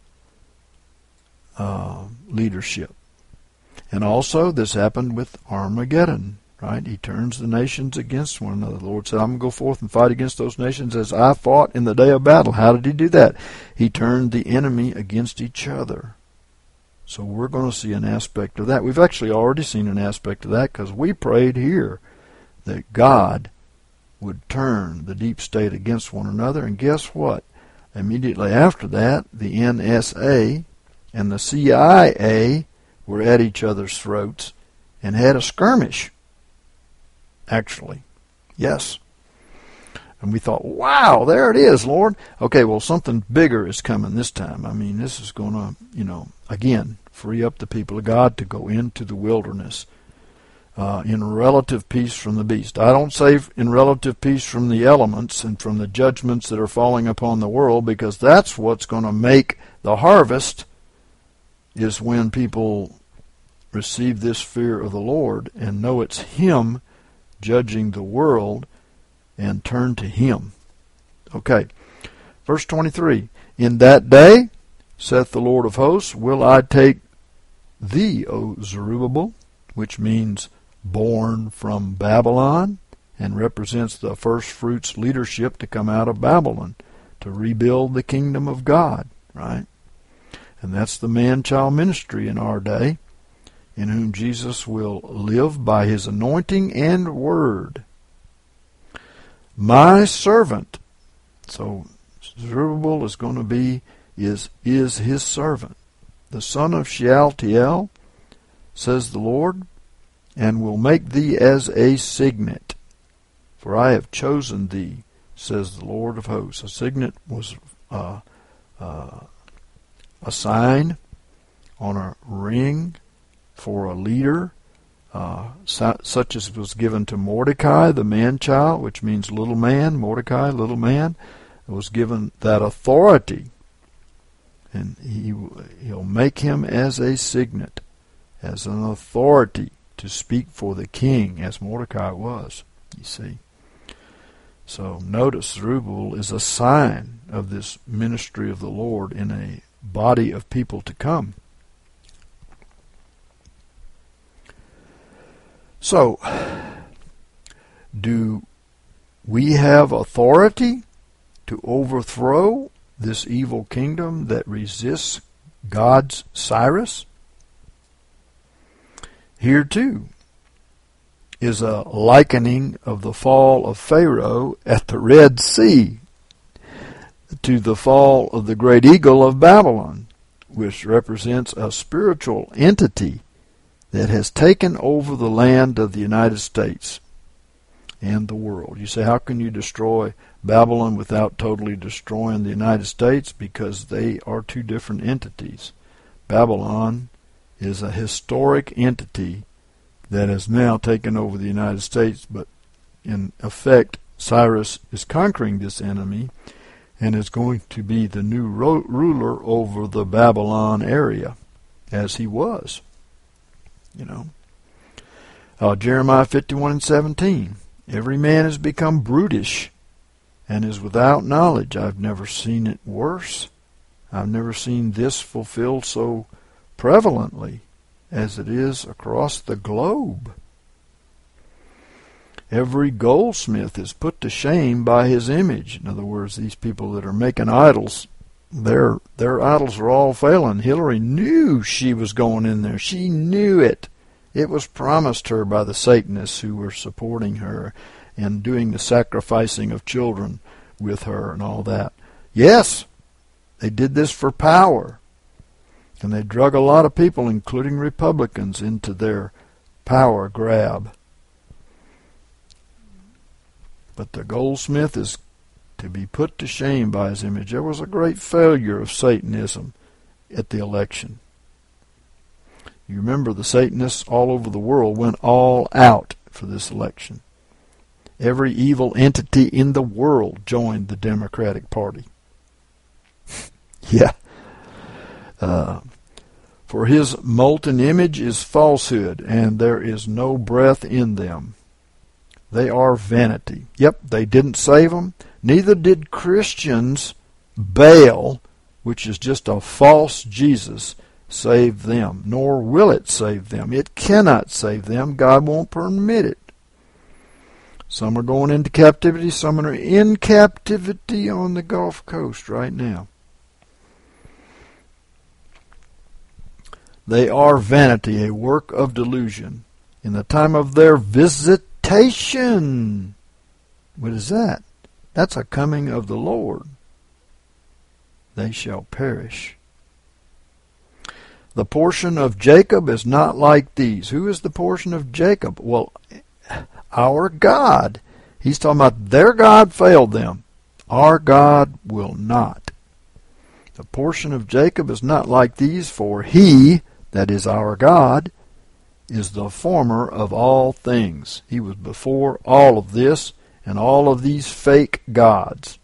leadership. And also this happened with Armageddon, right? He turns the nations against one another. The Lord said, I'm going to go forth and fight against those nations as I fought in the day of battle. How did he do that? He turned the enemy against each other. So we're going to see an aspect of that. We've actually already seen an aspect of that because we prayed here that God would turn the deep state against one another. And guess what? Immediately after that, the NSA and the CIA were at each other's throats and had a skirmish. Actually, yes. And we thought, wow, there it is, Lord. Okay, well, something bigger is coming this time. I mean, this is going to, again, free up the people of God to go into the wilderness in relative peace from the beast. I don't say in relative peace from the elements and from the judgments that are falling upon the world, because that's what's going to make the harvest, is when people receive this fear of the Lord and know it's Him judging the world and turn to Him. Okay, verse 23. In that day, saith the Lord of hosts, will I take thee, O Zerubbabel, which means born from Babylon, and represents the first fruits leadership to come out of Babylon, to rebuild the kingdom of God, right? And that's the man-child ministry in our day, in whom Jesus will live by His anointing and word. My servant. So Zerubbabel is going to be, is His servant. The son of Shealtiel, says the Lord, and will make thee as a signet. For I have chosen thee, says the Lord of hosts. A signet was a sign on a ring for a leader, such as was given to Mordecai, the man-child, which means little man. Mordecai, little man, was given that authority. And he'll make him as a signet, as an authority to speak for the king, as Mordecai was, you see. So notice Zerubbabel is a sign of this ministry of the Lord in a body of people to come. So, do we have authority to overthrow this evil kingdom that resists God's Cyrus? Here too is a likening of the fall of Pharaoh at the Red Sea to the fall of the great eagle of Babylon, which represents a spiritual entity that has taken over the land of the United States and the world. You say, how can you destroy Babylon without totally destroying the United States? Because they are two different entities. Babylon is a historic entity that has now taken over the United States, but in effect, Cyrus is conquering this enemy and is going to be the new ruler over the Babylon area, as he was. Jeremiah 51:17. Every man has become brutish and is without knowledge. I've never seen it worse. I've never seen this fulfilled so prevalently as it is across the globe. Every goldsmith is put to shame by his image. In other words, these people that are making idols, their idols are all failing. Hillary knew she was going in there. She knew it. It was promised her by the Satanists who were supporting her and doing the sacrificing of children with her and all that. Yes, they did this for power. And they drug a lot of people, including Republicans, into their power grab. But the goldsmith is to be put to shame by his image. There was a great failure of Satanism at the election. You remember the Satanists all over the world went all out for this election. Every evil entity in the world joined the Democratic Party. Yeah. For his molten image is falsehood, and there is no breath in them. They are vanity. Yep, they didn't save them. Neither did Christians. Baal, which is just a false Jesus, save them. Nor will it save them. It cannot save them. God won't permit it. Some are going into captivity. Some are in captivity on the Gulf Coast right now. They are vanity, a work of delusion. In the time of their visitation. What is that? That's a coming of the Lord. They shall perish. The portion of Jacob is not like these. Who is the portion of Jacob? Well, our God. He's talking about their God failed them. Our God will not. The portion of Jacob is not like these, for he, that is our God, is the former of all things. He was before all of this and all of these fake gods.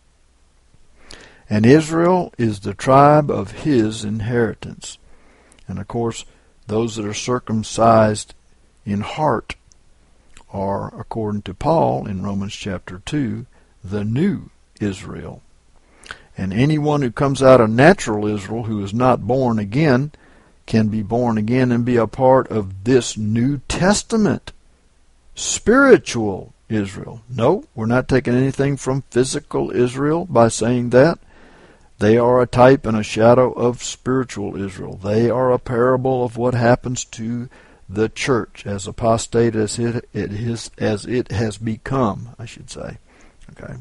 And Israel is the tribe of his inheritance. And of course, those that are circumcised in heart are, according to Paul in Romans chapter 2, the new Israel. And anyone who comes out of natural Israel who is not born again can be born again and be a part of this New Testament spiritual Israel. No, we're not taking anything from physical Israel by saying that. They are a type and a shadow of spiritual Israel. They are a parable of what happens to the church, as apostate as it has become, I should say. Okay.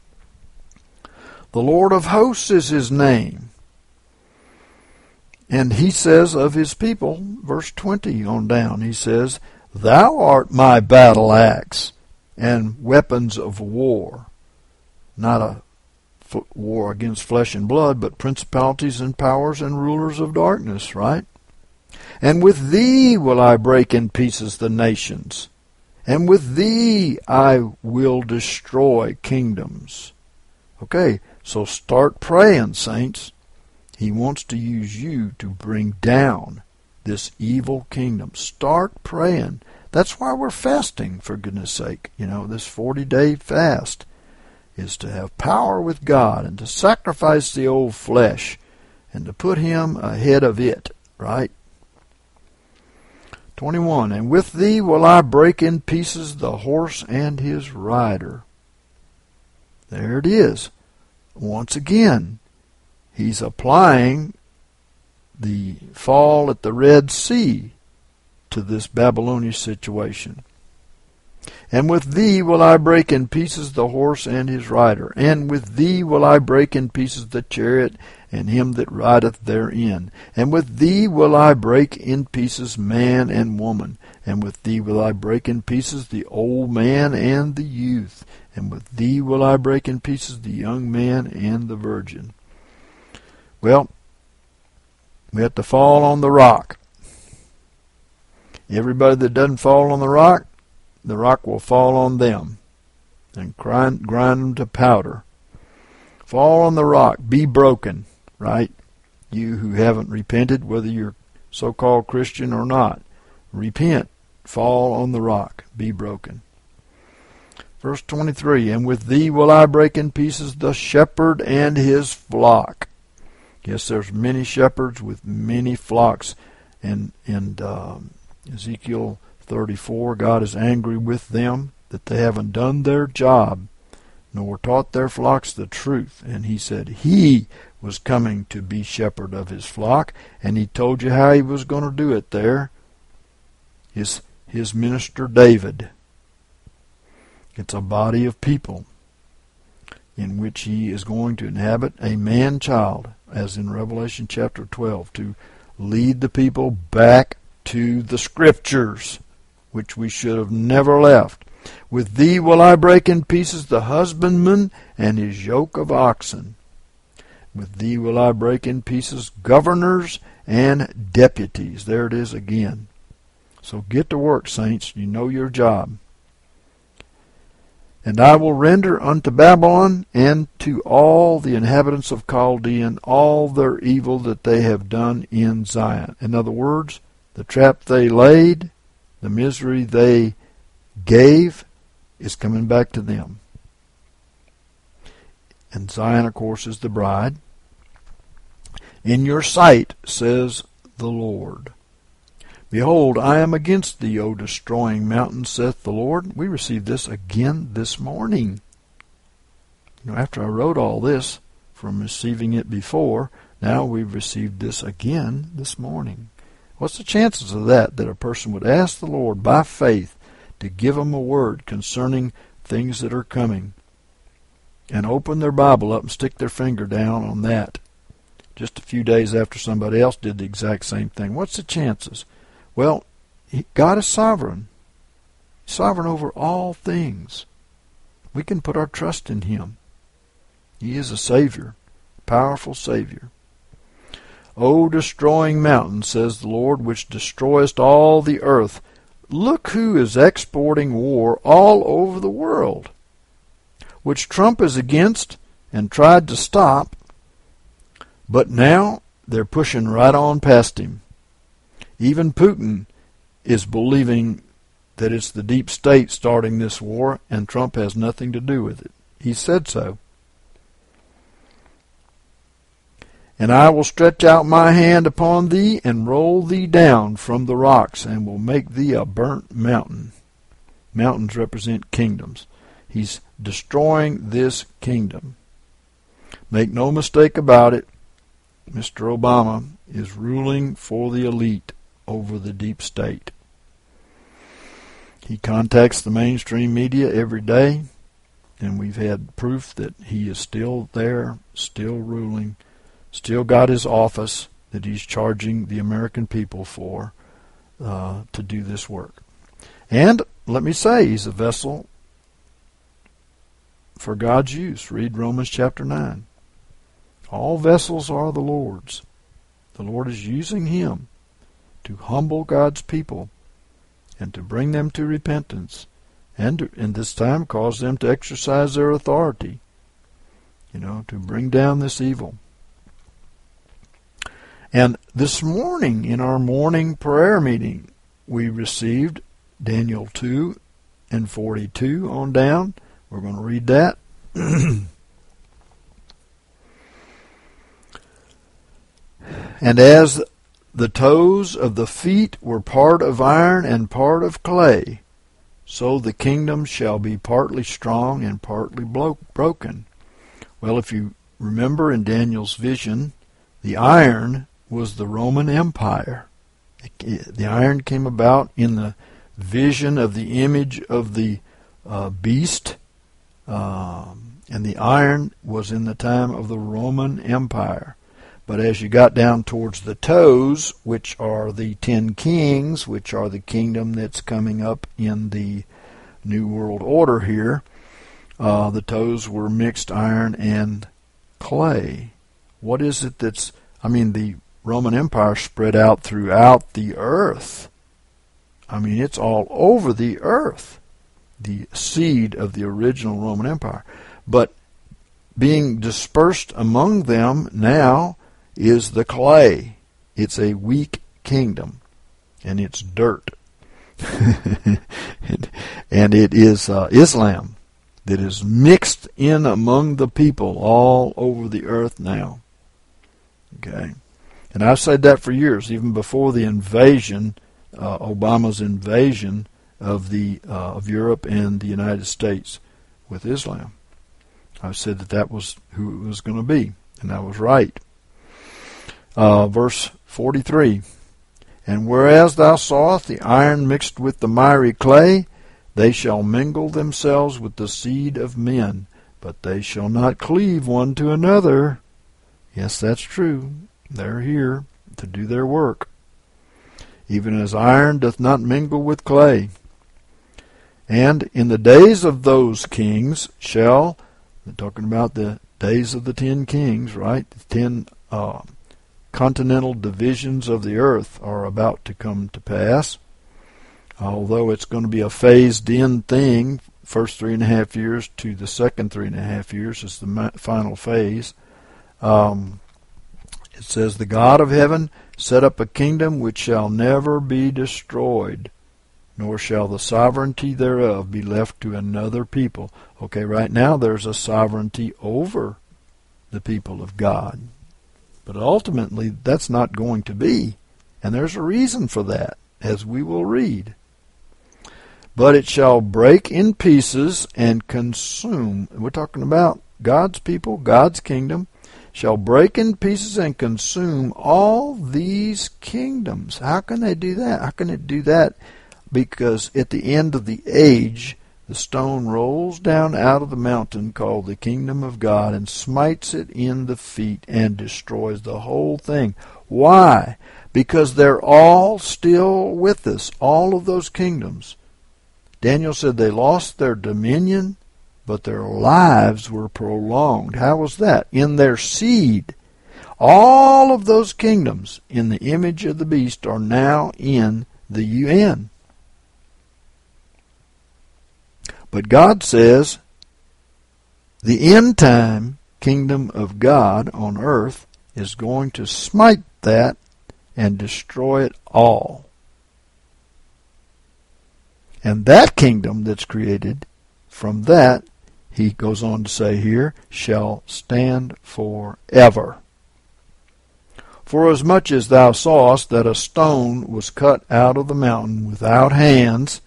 The Lord of hosts is his name. And he says of his people, verse 20 on down, he says, Thou art my battle axe and weapons of war. Not a war against flesh and blood, but principalities and powers and rulers of darkness, right? And with thee will I break in pieces the nations, and with thee I will destroy kingdoms. Okay, so start praying, saints. He wants to use you to bring down this evil kingdom. Start praying. That's why we're fasting, for goodness sake. You know, this 40-day fast is to have power with God and to sacrifice the old flesh and to put him ahead of it, right? 21, And with thee will I break in pieces the horse and his rider. There it is. Once again, he's applying the fall at the Red Sea to this Babylonian situation. And with thee will I break in pieces the horse and his rider, and with thee will I break in pieces the chariot and him that rideth therein. And with thee will I break in pieces man and woman, and with thee will I break in pieces the old man and the youth, and with thee will I break in pieces the young man and the virgin. Well, we have to fall on the rock. Everybody that doesn't fall on the rock will fall on them and grind them to powder. Fall on the rock. Be broken, right? You who haven't repented, whether you're so-called Christian or not, repent. Fall on the rock. Be broken. Verse 23, And with thee will I break in pieces the shepherd and his flock. Yes, there's many shepherds with many flocks. And Ezekiel 34, God is angry with them that they haven't done their job, nor taught their flocks the truth. And he said he was coming to be shepherd of his flock, and he told you how he was going to do it there. His minister David. It's a body of people in which he is going to inhabit a man-child, as in Revelation chapter 12, to lead the people back to the Scriptures, which we should have never left. With thee will I break in pieces the husbandman and his yoke of oxen. With thee will I break in pieces governors and deputies. There it is again. So get to work, saints. You know your job. And I will render unto Babylon and to all the inhabitants of Chaldean all their evil that they have done in Zion. In other words, the trap they laid, the misery they gave, is coming back to them. And Zion, of course, is the bride. In your sight, says the Lord. Behold, I am against thee, O destroying mountain, saith the Lord. We received this again this morning. After I wrote all this from receiving it before, now we've received this again this morning. What's the chances of that a person would ask the Lord by faith to give them a word concerning things that are coming, and open their Bible up and stick their finger down on that just a few days after somebody else did the exact same thing? What's the chances? Well, God is sovereign. Sovereign over all things. We can put our trust in Him. He is a Savior, powerful Savior. O destroying mountain, says the Lord, which destroyest all the earth. Look who is exporting war all over the world, which Trump is against and tried to stop, but now they're pushing right on past him. Even Putin is believing that it's the deep state starting this war, and Trump has nothing to do with it. He said so. And I will stretch out my hand upon thee, and roll thee down from the rocks, and will make thee a burnt mountain. Mountains represent kingdoms. He's destroying this kingdom. Make no mistake about it, Mr. Obama is ruling for the elite over the deep state. He contacts the mainstream media every day, and we've had proof that he is still there, still ruling, still got his office that he's charging the American people for to do this work. And let me say, he's a vessel for God's use. Read Romans chapter 9. All vessels are the Lord's. The Lord is using him to humble God's people and to bring them to repentance, and to, in this time, cause them to exercise their authority, to bring down this evil. And this morning, in our morning prayer meeting, we received Daniel 2 and 42 on down. We're going to read that. And as the toes of the feet were part of iron and part of clay, so the kingdom shall be partly strong and partly broken. Well, if you remember in Daniel's vision, the iron was the Roman Empire. The iron came about in the vision of the image of the beast, and the iron was in the time of the Roman Empire. But as you got down towards the toes, which are the 10 kings, which are the kingdom that's coming up in the New World Order here, the toes were mixed iron and clay. What is it that's, the Roman Empire spread out throughout the earth. It's all over the earth, the seed of the original Roman Empire. But being dispersed among them now is the clay. It's a weak kingdom, and it's dirt. and it is Islam that is mixed in among the people all over the earth now. Okay? And I've said that for years, even before the invasion, Obama's invasion of Europe and the United States with Islam. I said that was who it was going to be, and I was right. Verse 43, and whereas thou sawest the iron mixed with the miry clay, they shall mingle themselves with the seed of men, but they shall not cleave one to another. Yes, that's true. They're here to do their work. Even as iron doth not mingle with clay. And in the days of those kings shall, they're talking about the days of the 10 kings, right? The 10 continental divisions of the earth are about to come to pass. Although it's going to be a phased-in thing, first 3.5 years to the second 3.5 years is the final phase. It says, the God of heaven set up a kingdom which shall never be destroyed, nor shall the sovereignty thereof be left to another people. Okay, right now there's a sovereignty over the people of God. But ultimately, that's not going to be. And there's a reason for that, as we will read. But it shall break in pieces and consume. We're talking about God's people, God's kingdom. Shall break in pieces and consume all these kingdoms. How can they do that? How can it do that? Because at the end of the age, the stone rolls down out of the mountain called the kingdom of God and smites it in the feet and destroys the whole thing. Why? Because they're all still with us, all of those kingdoms. Daniel said they lost their dominion, but their lives were prolonged. How was that? In their seed. All of those kingdoms in the image of the beast are now in the UN. But God says the end time kingdom of God on earth is going to smite that and destroy it all. And that kingdom that's created from that, he goes on to say here, shall stand forever. For as much as thou sawest that a stone was cut out of the mountain without hands,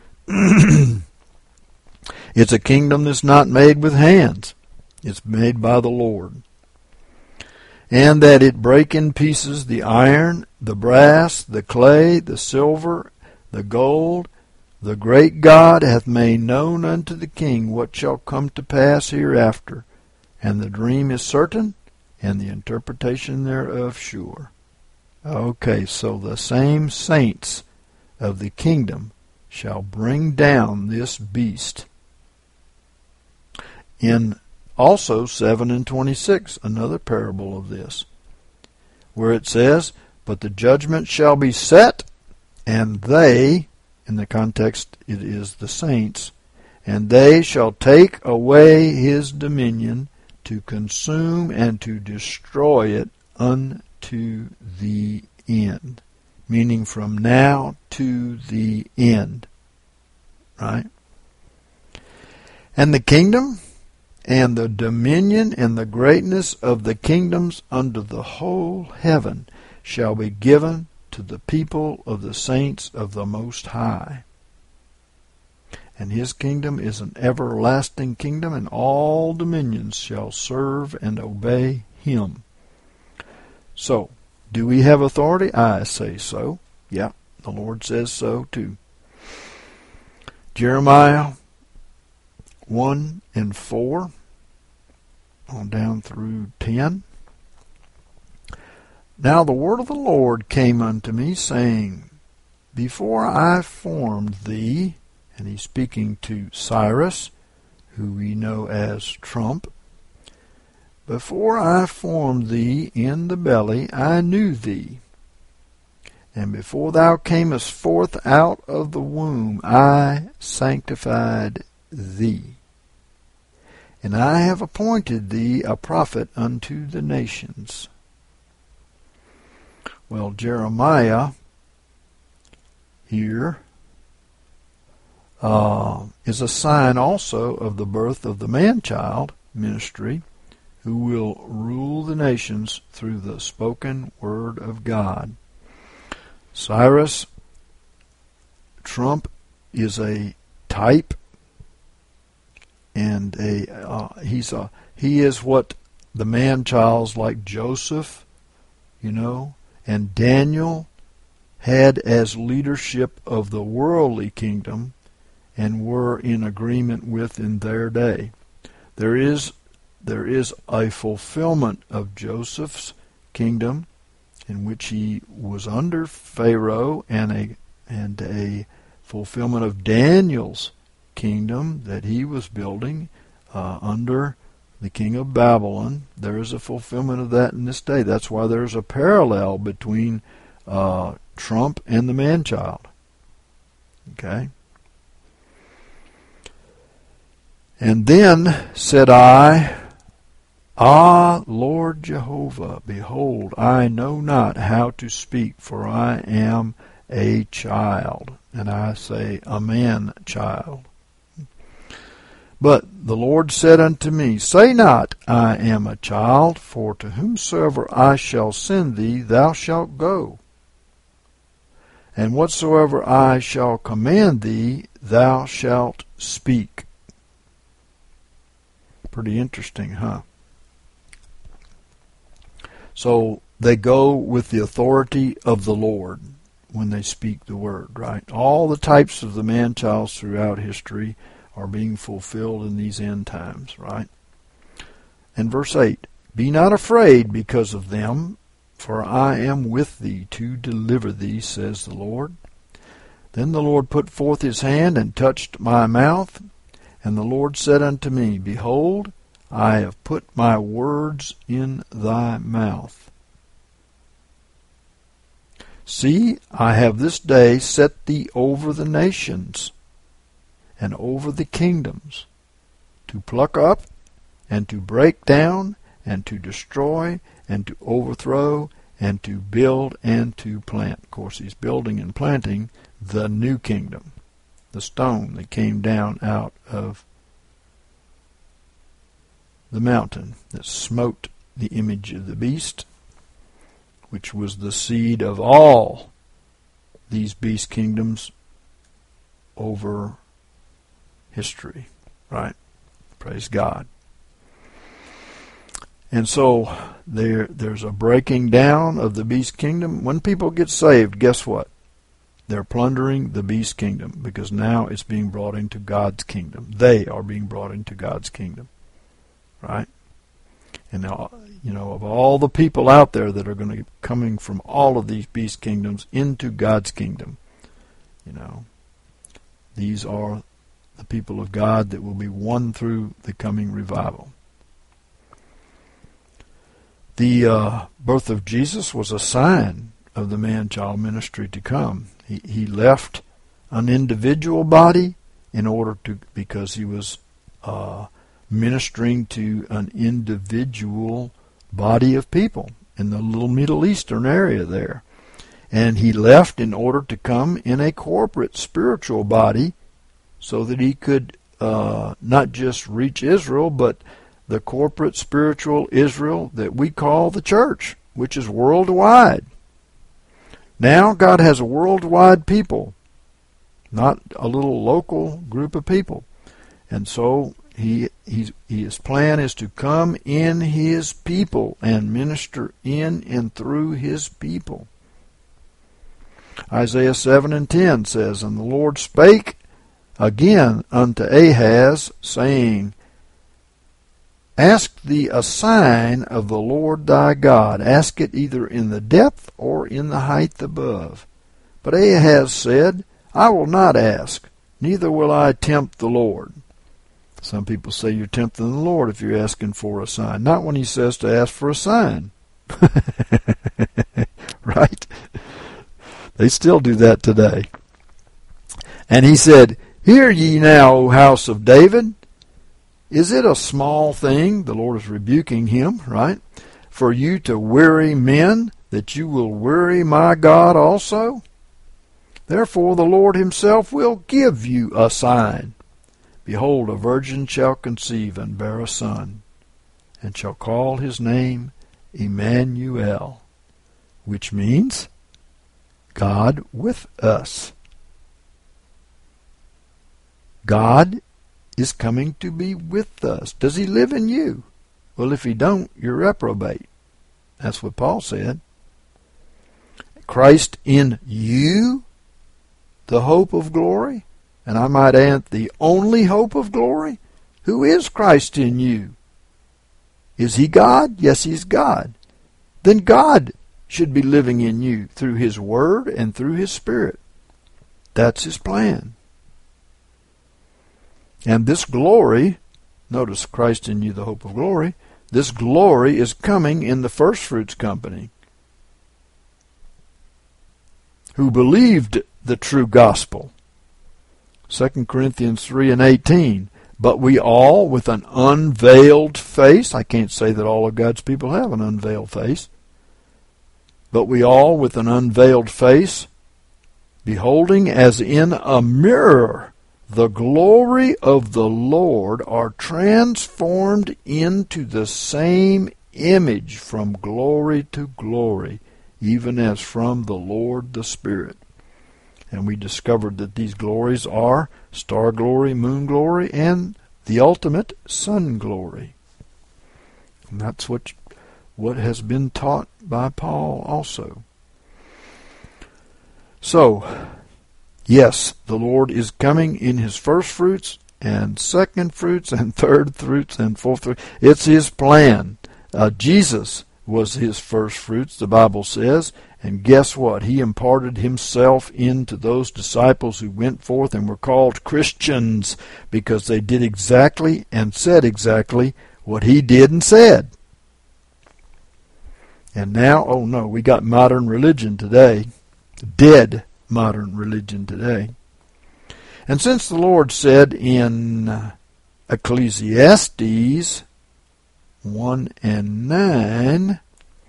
it's a kingdom that's not made with hands. It's made by the Lord. And that it break in pieces the iron, the brass, the clay, the silver, the gold, the great God hath made known unto the king what shall come to pass hereafter. And the dream is certain, and the interpretation thereof sure. Okay, so the same saints of the kingdom shall bring down this beast. In also 7:26, another parable of this, where it says, but the judgment shall be set, and they, in the context it is the saints, and they shall take away his dominion to consume and to destroy it unto the end. Meaning from now to the end. Right? And the kingdom and the dominion and the greatness of the kingdoms under the whole heaven shall be given to the people of the saints of the Most High. And his kingdom is an everlasting kingdom, and all dominions shall serve and obey him. So, do we have authority? I say so. Yeah, the Lord says so too. Jeremiah 1 and 4 on down through 10. Now the word of the Lord came unto me, saying, before I formed thee, and he's speaking to Cyrus, who we know as Trump, before I formed thee in the belly, I knew thee. And before thou camest forth out of the womb, I sanctified thee. And I have appointed thee a prophet unto the nations. Well, Jeremiah here is a sign also of the birth of the man-child ministry, who will rule the nations through the spoken word of God. Cyrus, Trump, is a type, and he is what the man-childs like Joseph, and Daniel had as leadership of the worldly kingdom and were in agreement with in their day. There is a fulfillment of Joseph's kingdom in which he was under Pharaoh, and a fulfillment of Daniel's kingdom that he was building under the king of Babylon. There is a fulfillment of that in this day. That's why there's a parallel between Trump and the man-child. Okay? And then said I, Ah, Lord Jehovah, behold, I know not how to speak, for I am a child. And I say, a man-child. But the Lord said unto me, Say not, I am a child, for to whomsoever I shall send thee, thou shalt go. And whatsoever I shall command thee, thou shalt speak. Pretty interesting, huh? So they go with the authority of the Lord when they speak the word, right? All the types of the man-childs throughout history are being fulfilled in these end times, right? And verse 8, Be not afraid because of them, for I am with thee to deliver thee, says the Lord. Then the Lord put forth his hand and touched my mouth, and the Lord said unto me, Behold, I have put my words in thy mouth. See, I have this day set thee over the nations and over the kingdoms, to pluck up and to break down and to destroy and to overthrow and to build and to plant. Of course, he's building and planting the new kingdom, the stone that came down out of the mountain that smote the image of the beast, which was the seed of all these beast kingdoms over history, right? Praise God. And so there's a breaking down of the beast kingdom. When people get saved, guess what? They're plundering the beast kingdom, because now it's being brought into God's kingdom. They are being brought into God's kingdom. Right? And now, of all the people out there that are going to be coming from all of these beast kingdoms into God's kingdom, these are the people of God that will be won through the coming revival. The birth of Jesus was a sign of the man-child ministry to come. He left an individual body because he was ministering to an individual body of people in the little Middle Eastern area there. And he left in order to come in a corporate spiritual body so that he could not just reach Israel, but the corporate spiritual Israel that we call the church, which is worldwide. Now God has a worldwide people, not a little local group of people. And so his plan is to come in his people and minister in and through his people. Isaiah 7:10 says, And the Lord spake again unto Ahaz, saying, Ask thee a sign of the Lord thy God. Ask it either in the depth or in the height above. But Ahaz said, I will not ask, neither will I tempt the Lord. Some people say you're tempting the Lord if you're asking for a sign. Not when he says to ask for a sign. Right? They still do that today. And he said, Hear ye now, O house of David. Is it a small thing? The Lord is rebuking him, right? For you to weary men, that you will weary my God also? Therefore the Lord himself will give you a sign. Behold, a virgin shall conceive and bear a son, and shall call his name Emmanuel, which means God with us. God is coming to be with us. Does he live in you? Well, if he don't, you're reprobate. That's what Paul said. Christ in you, the hope of glory. And I might add, the only hope of glory. Who is Christ in you? Is he God? Yes, he's God. Then God should be living in you through his word and through his Spirit. That's his plan. And this glory, notice Christ in you, the hope of glory, this glory is coming in the first fruits company, who believed the true gospel. 2 Corinthians 3:18. But we all with an unveiled face, I can't say that all of God's people have an unveiled face, but we all with an unveiled face, beholding as in a mirror the glory of the Lord, are transformed into the same image from glory to glory, even as from the Lord the Spirit. And we discovered that these glories are star glory, moon glory, and the ultimate sun glory. And that's what has been taught by Paul also. So, yes, the Lord is coming in his first fruits and second fruits and third fruits and fourth fruits. It's his plan. Jesus was his first fruits, the Bible says. And guess what? He imparted himself into those disciples who went forth and were called Christians because they did exactly and said exactly what he did and said. And now, oh no, we got modern religion today. Dead modern religion today. And since the Lord said in Ecclesiastes 1:9,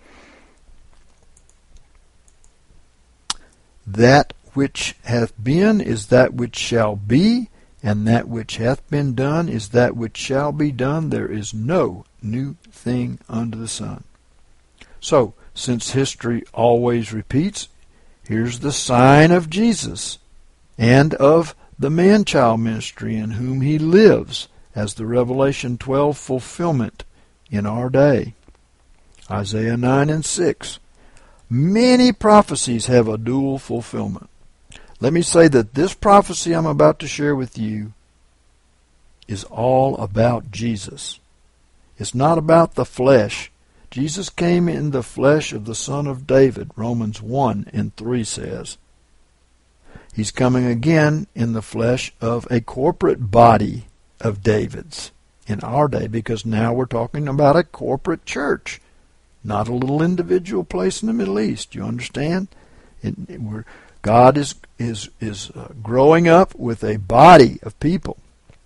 that which hath been is that which shall be, and that which hath been done is that which shall be done. There is no new thing under the sun. So, since history always repeats, here's the sign of Jesus and of the man-child ministry in whom he lives as the Revelation 12 fulfillment in our day. Isaiah 9:6. Many prophecies have a dual fulfillment. Let me say that this prophecy I'm about to share with you is all about Jesus. It's not about the flesh. Jesus came in the flesh of the Son of David, Romans 1:3 says. He's coming again in the flesh of a corporate body of David's in our day, because now we're talking about a corporate church. Not a little individual place in the Middle East. You understand? God is growing up with a body of people.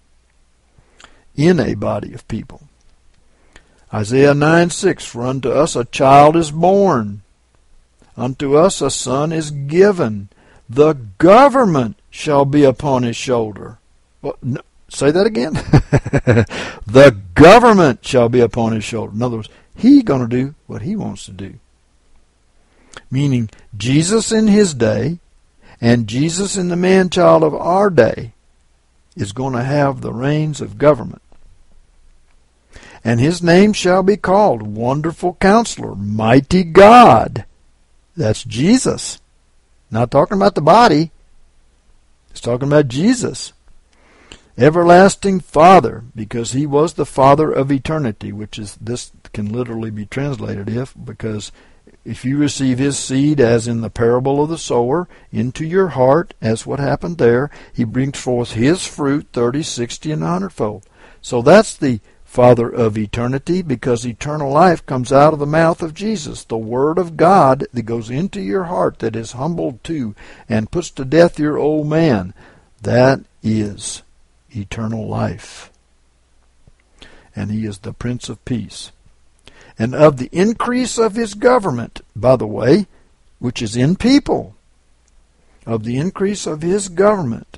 In a body of people. Isaiah 9:6. For unto us a child is born. Unto us a son is given. The government shall be upon his shoulder. Well, no, say that again. The government shall be upon his shoulder. In other words, he's going to do what he wants to do. Meaning, Jesus in his day and Jesus in the man-child of our day is going to have the reins of government. And his name shall be called Wonderful Counselor, Mighty God. That's Jesus. Not talking about the body. It's talking about Jesus. Everlasting Father, because he was the Father of eternity, which is, this can literally be translated because if you receive his seed, as in the parable of the sower, into your heart, as what happened there, he brings forth his fruit 30, 60, and 100-fold. So that's the Father of eternity, because eternal life comes out of the mouth of Jesus, the Word of God that goes into your heart, that is humbled to and puts to death your old man. That is eternal life. And he is the Prince of Peace. And of the increase of his government, by the way, which is in people, of the increase of his government.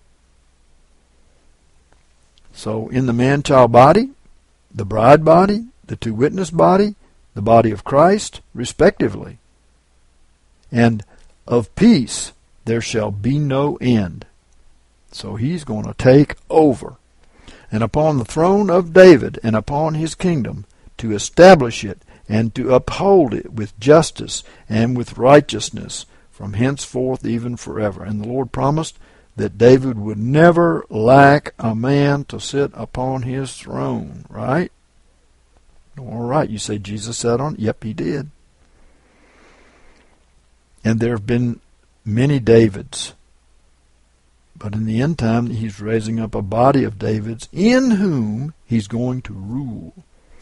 So in the man-child body, the bride body, the two-witness body, the body of Christ, respectively. And of peace there shall be no end. So he's going to take over. And upon the throne of David and upon his kingdom, to establish it and to uphold it with justice and with righteousness from henceforth even forever. And the Lord promised that David would never lack a man to sit upon his throne, right? All right, you say Jesus sat on it? Yep, he did. And there have been many Davids. But in the end time, he's raising up a body of Davids in whom he's going to rule.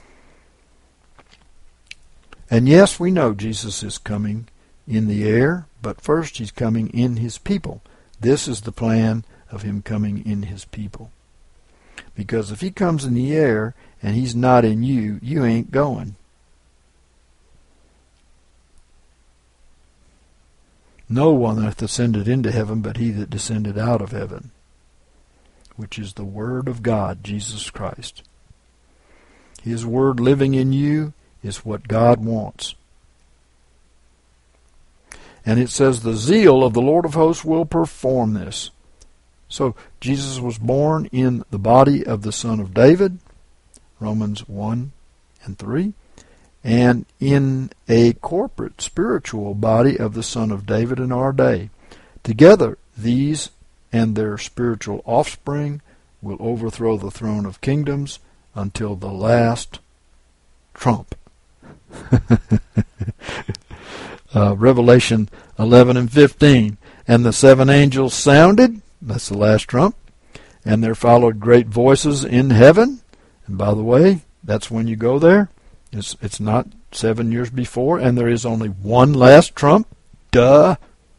And yes, we know Jesus is coming in the air, but first he's coming in his people. This is the plan of him coming in his people. Because if he comes in the air and he's not in you, you ain't going. No one hath ascended into heaven but he that descended out of heaven, which is the Word of God, Jesus Christ. His Word living in you is what God wants. And it says the zeal of the Lord of hosts will perform this. So Jesus was born in the body of the Son of David, Romans 1 and 3, and in a corporate spiritual body of the Son of David in our day. Together, these and their spiritual offspring will overthrow the throne of kingdoms until the last trump. Revelation 11 and 15. And the seven angels sounded, that's the last trump, and there followed great voices in heaven. And by the way, that's when you go there. It's not 7 years before, and there is only one last trump. Duh.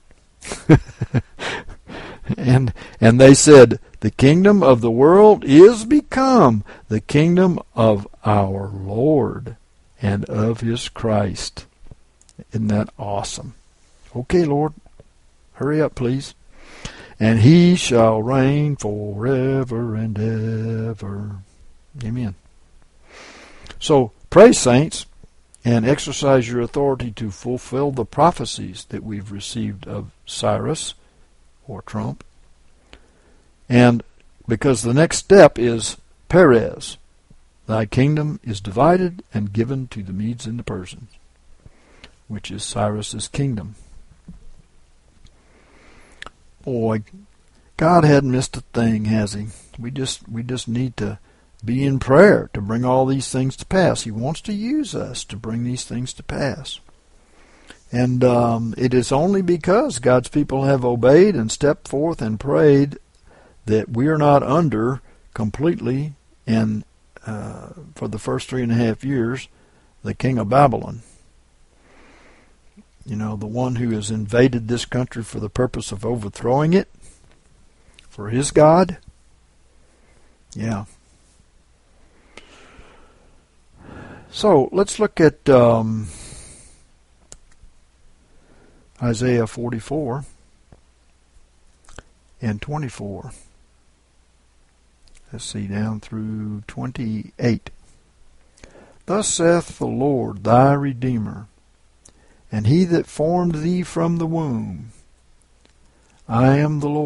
And they said, the kingdom of the world is become the kingdom of our Lord and of his Christ. Isn't that awesome? Okay, Lord, hurry up, please. And he shall reign forever and ever. Amen. So, pray, saints, and exercise your authority to fulfill the prophecies that we've received of Cyrus, or Trump. And because the next step is Perez. Thy kingdom is divided and given to the Medes and the Persians, which is Cyrus's kingdom. Boy, God hadn't missed a thing, has he? We just need to be in prayer to bring all these things to pass. He wants to use us to bring these things to pass. And it is only because God's people have obeyed and stepped forth and prayed that we are not under completely, and for the first 3.5 years, the king of Babylon. You know, the one who has invaded this country for the purpose of overthrowing it for his God. Yeah. So let's look at Isaiah 44 and 24. Let's see, down through 28. Thus saith the Lord thy Redeemer, and he that formed thee from the womb. I am the Lord.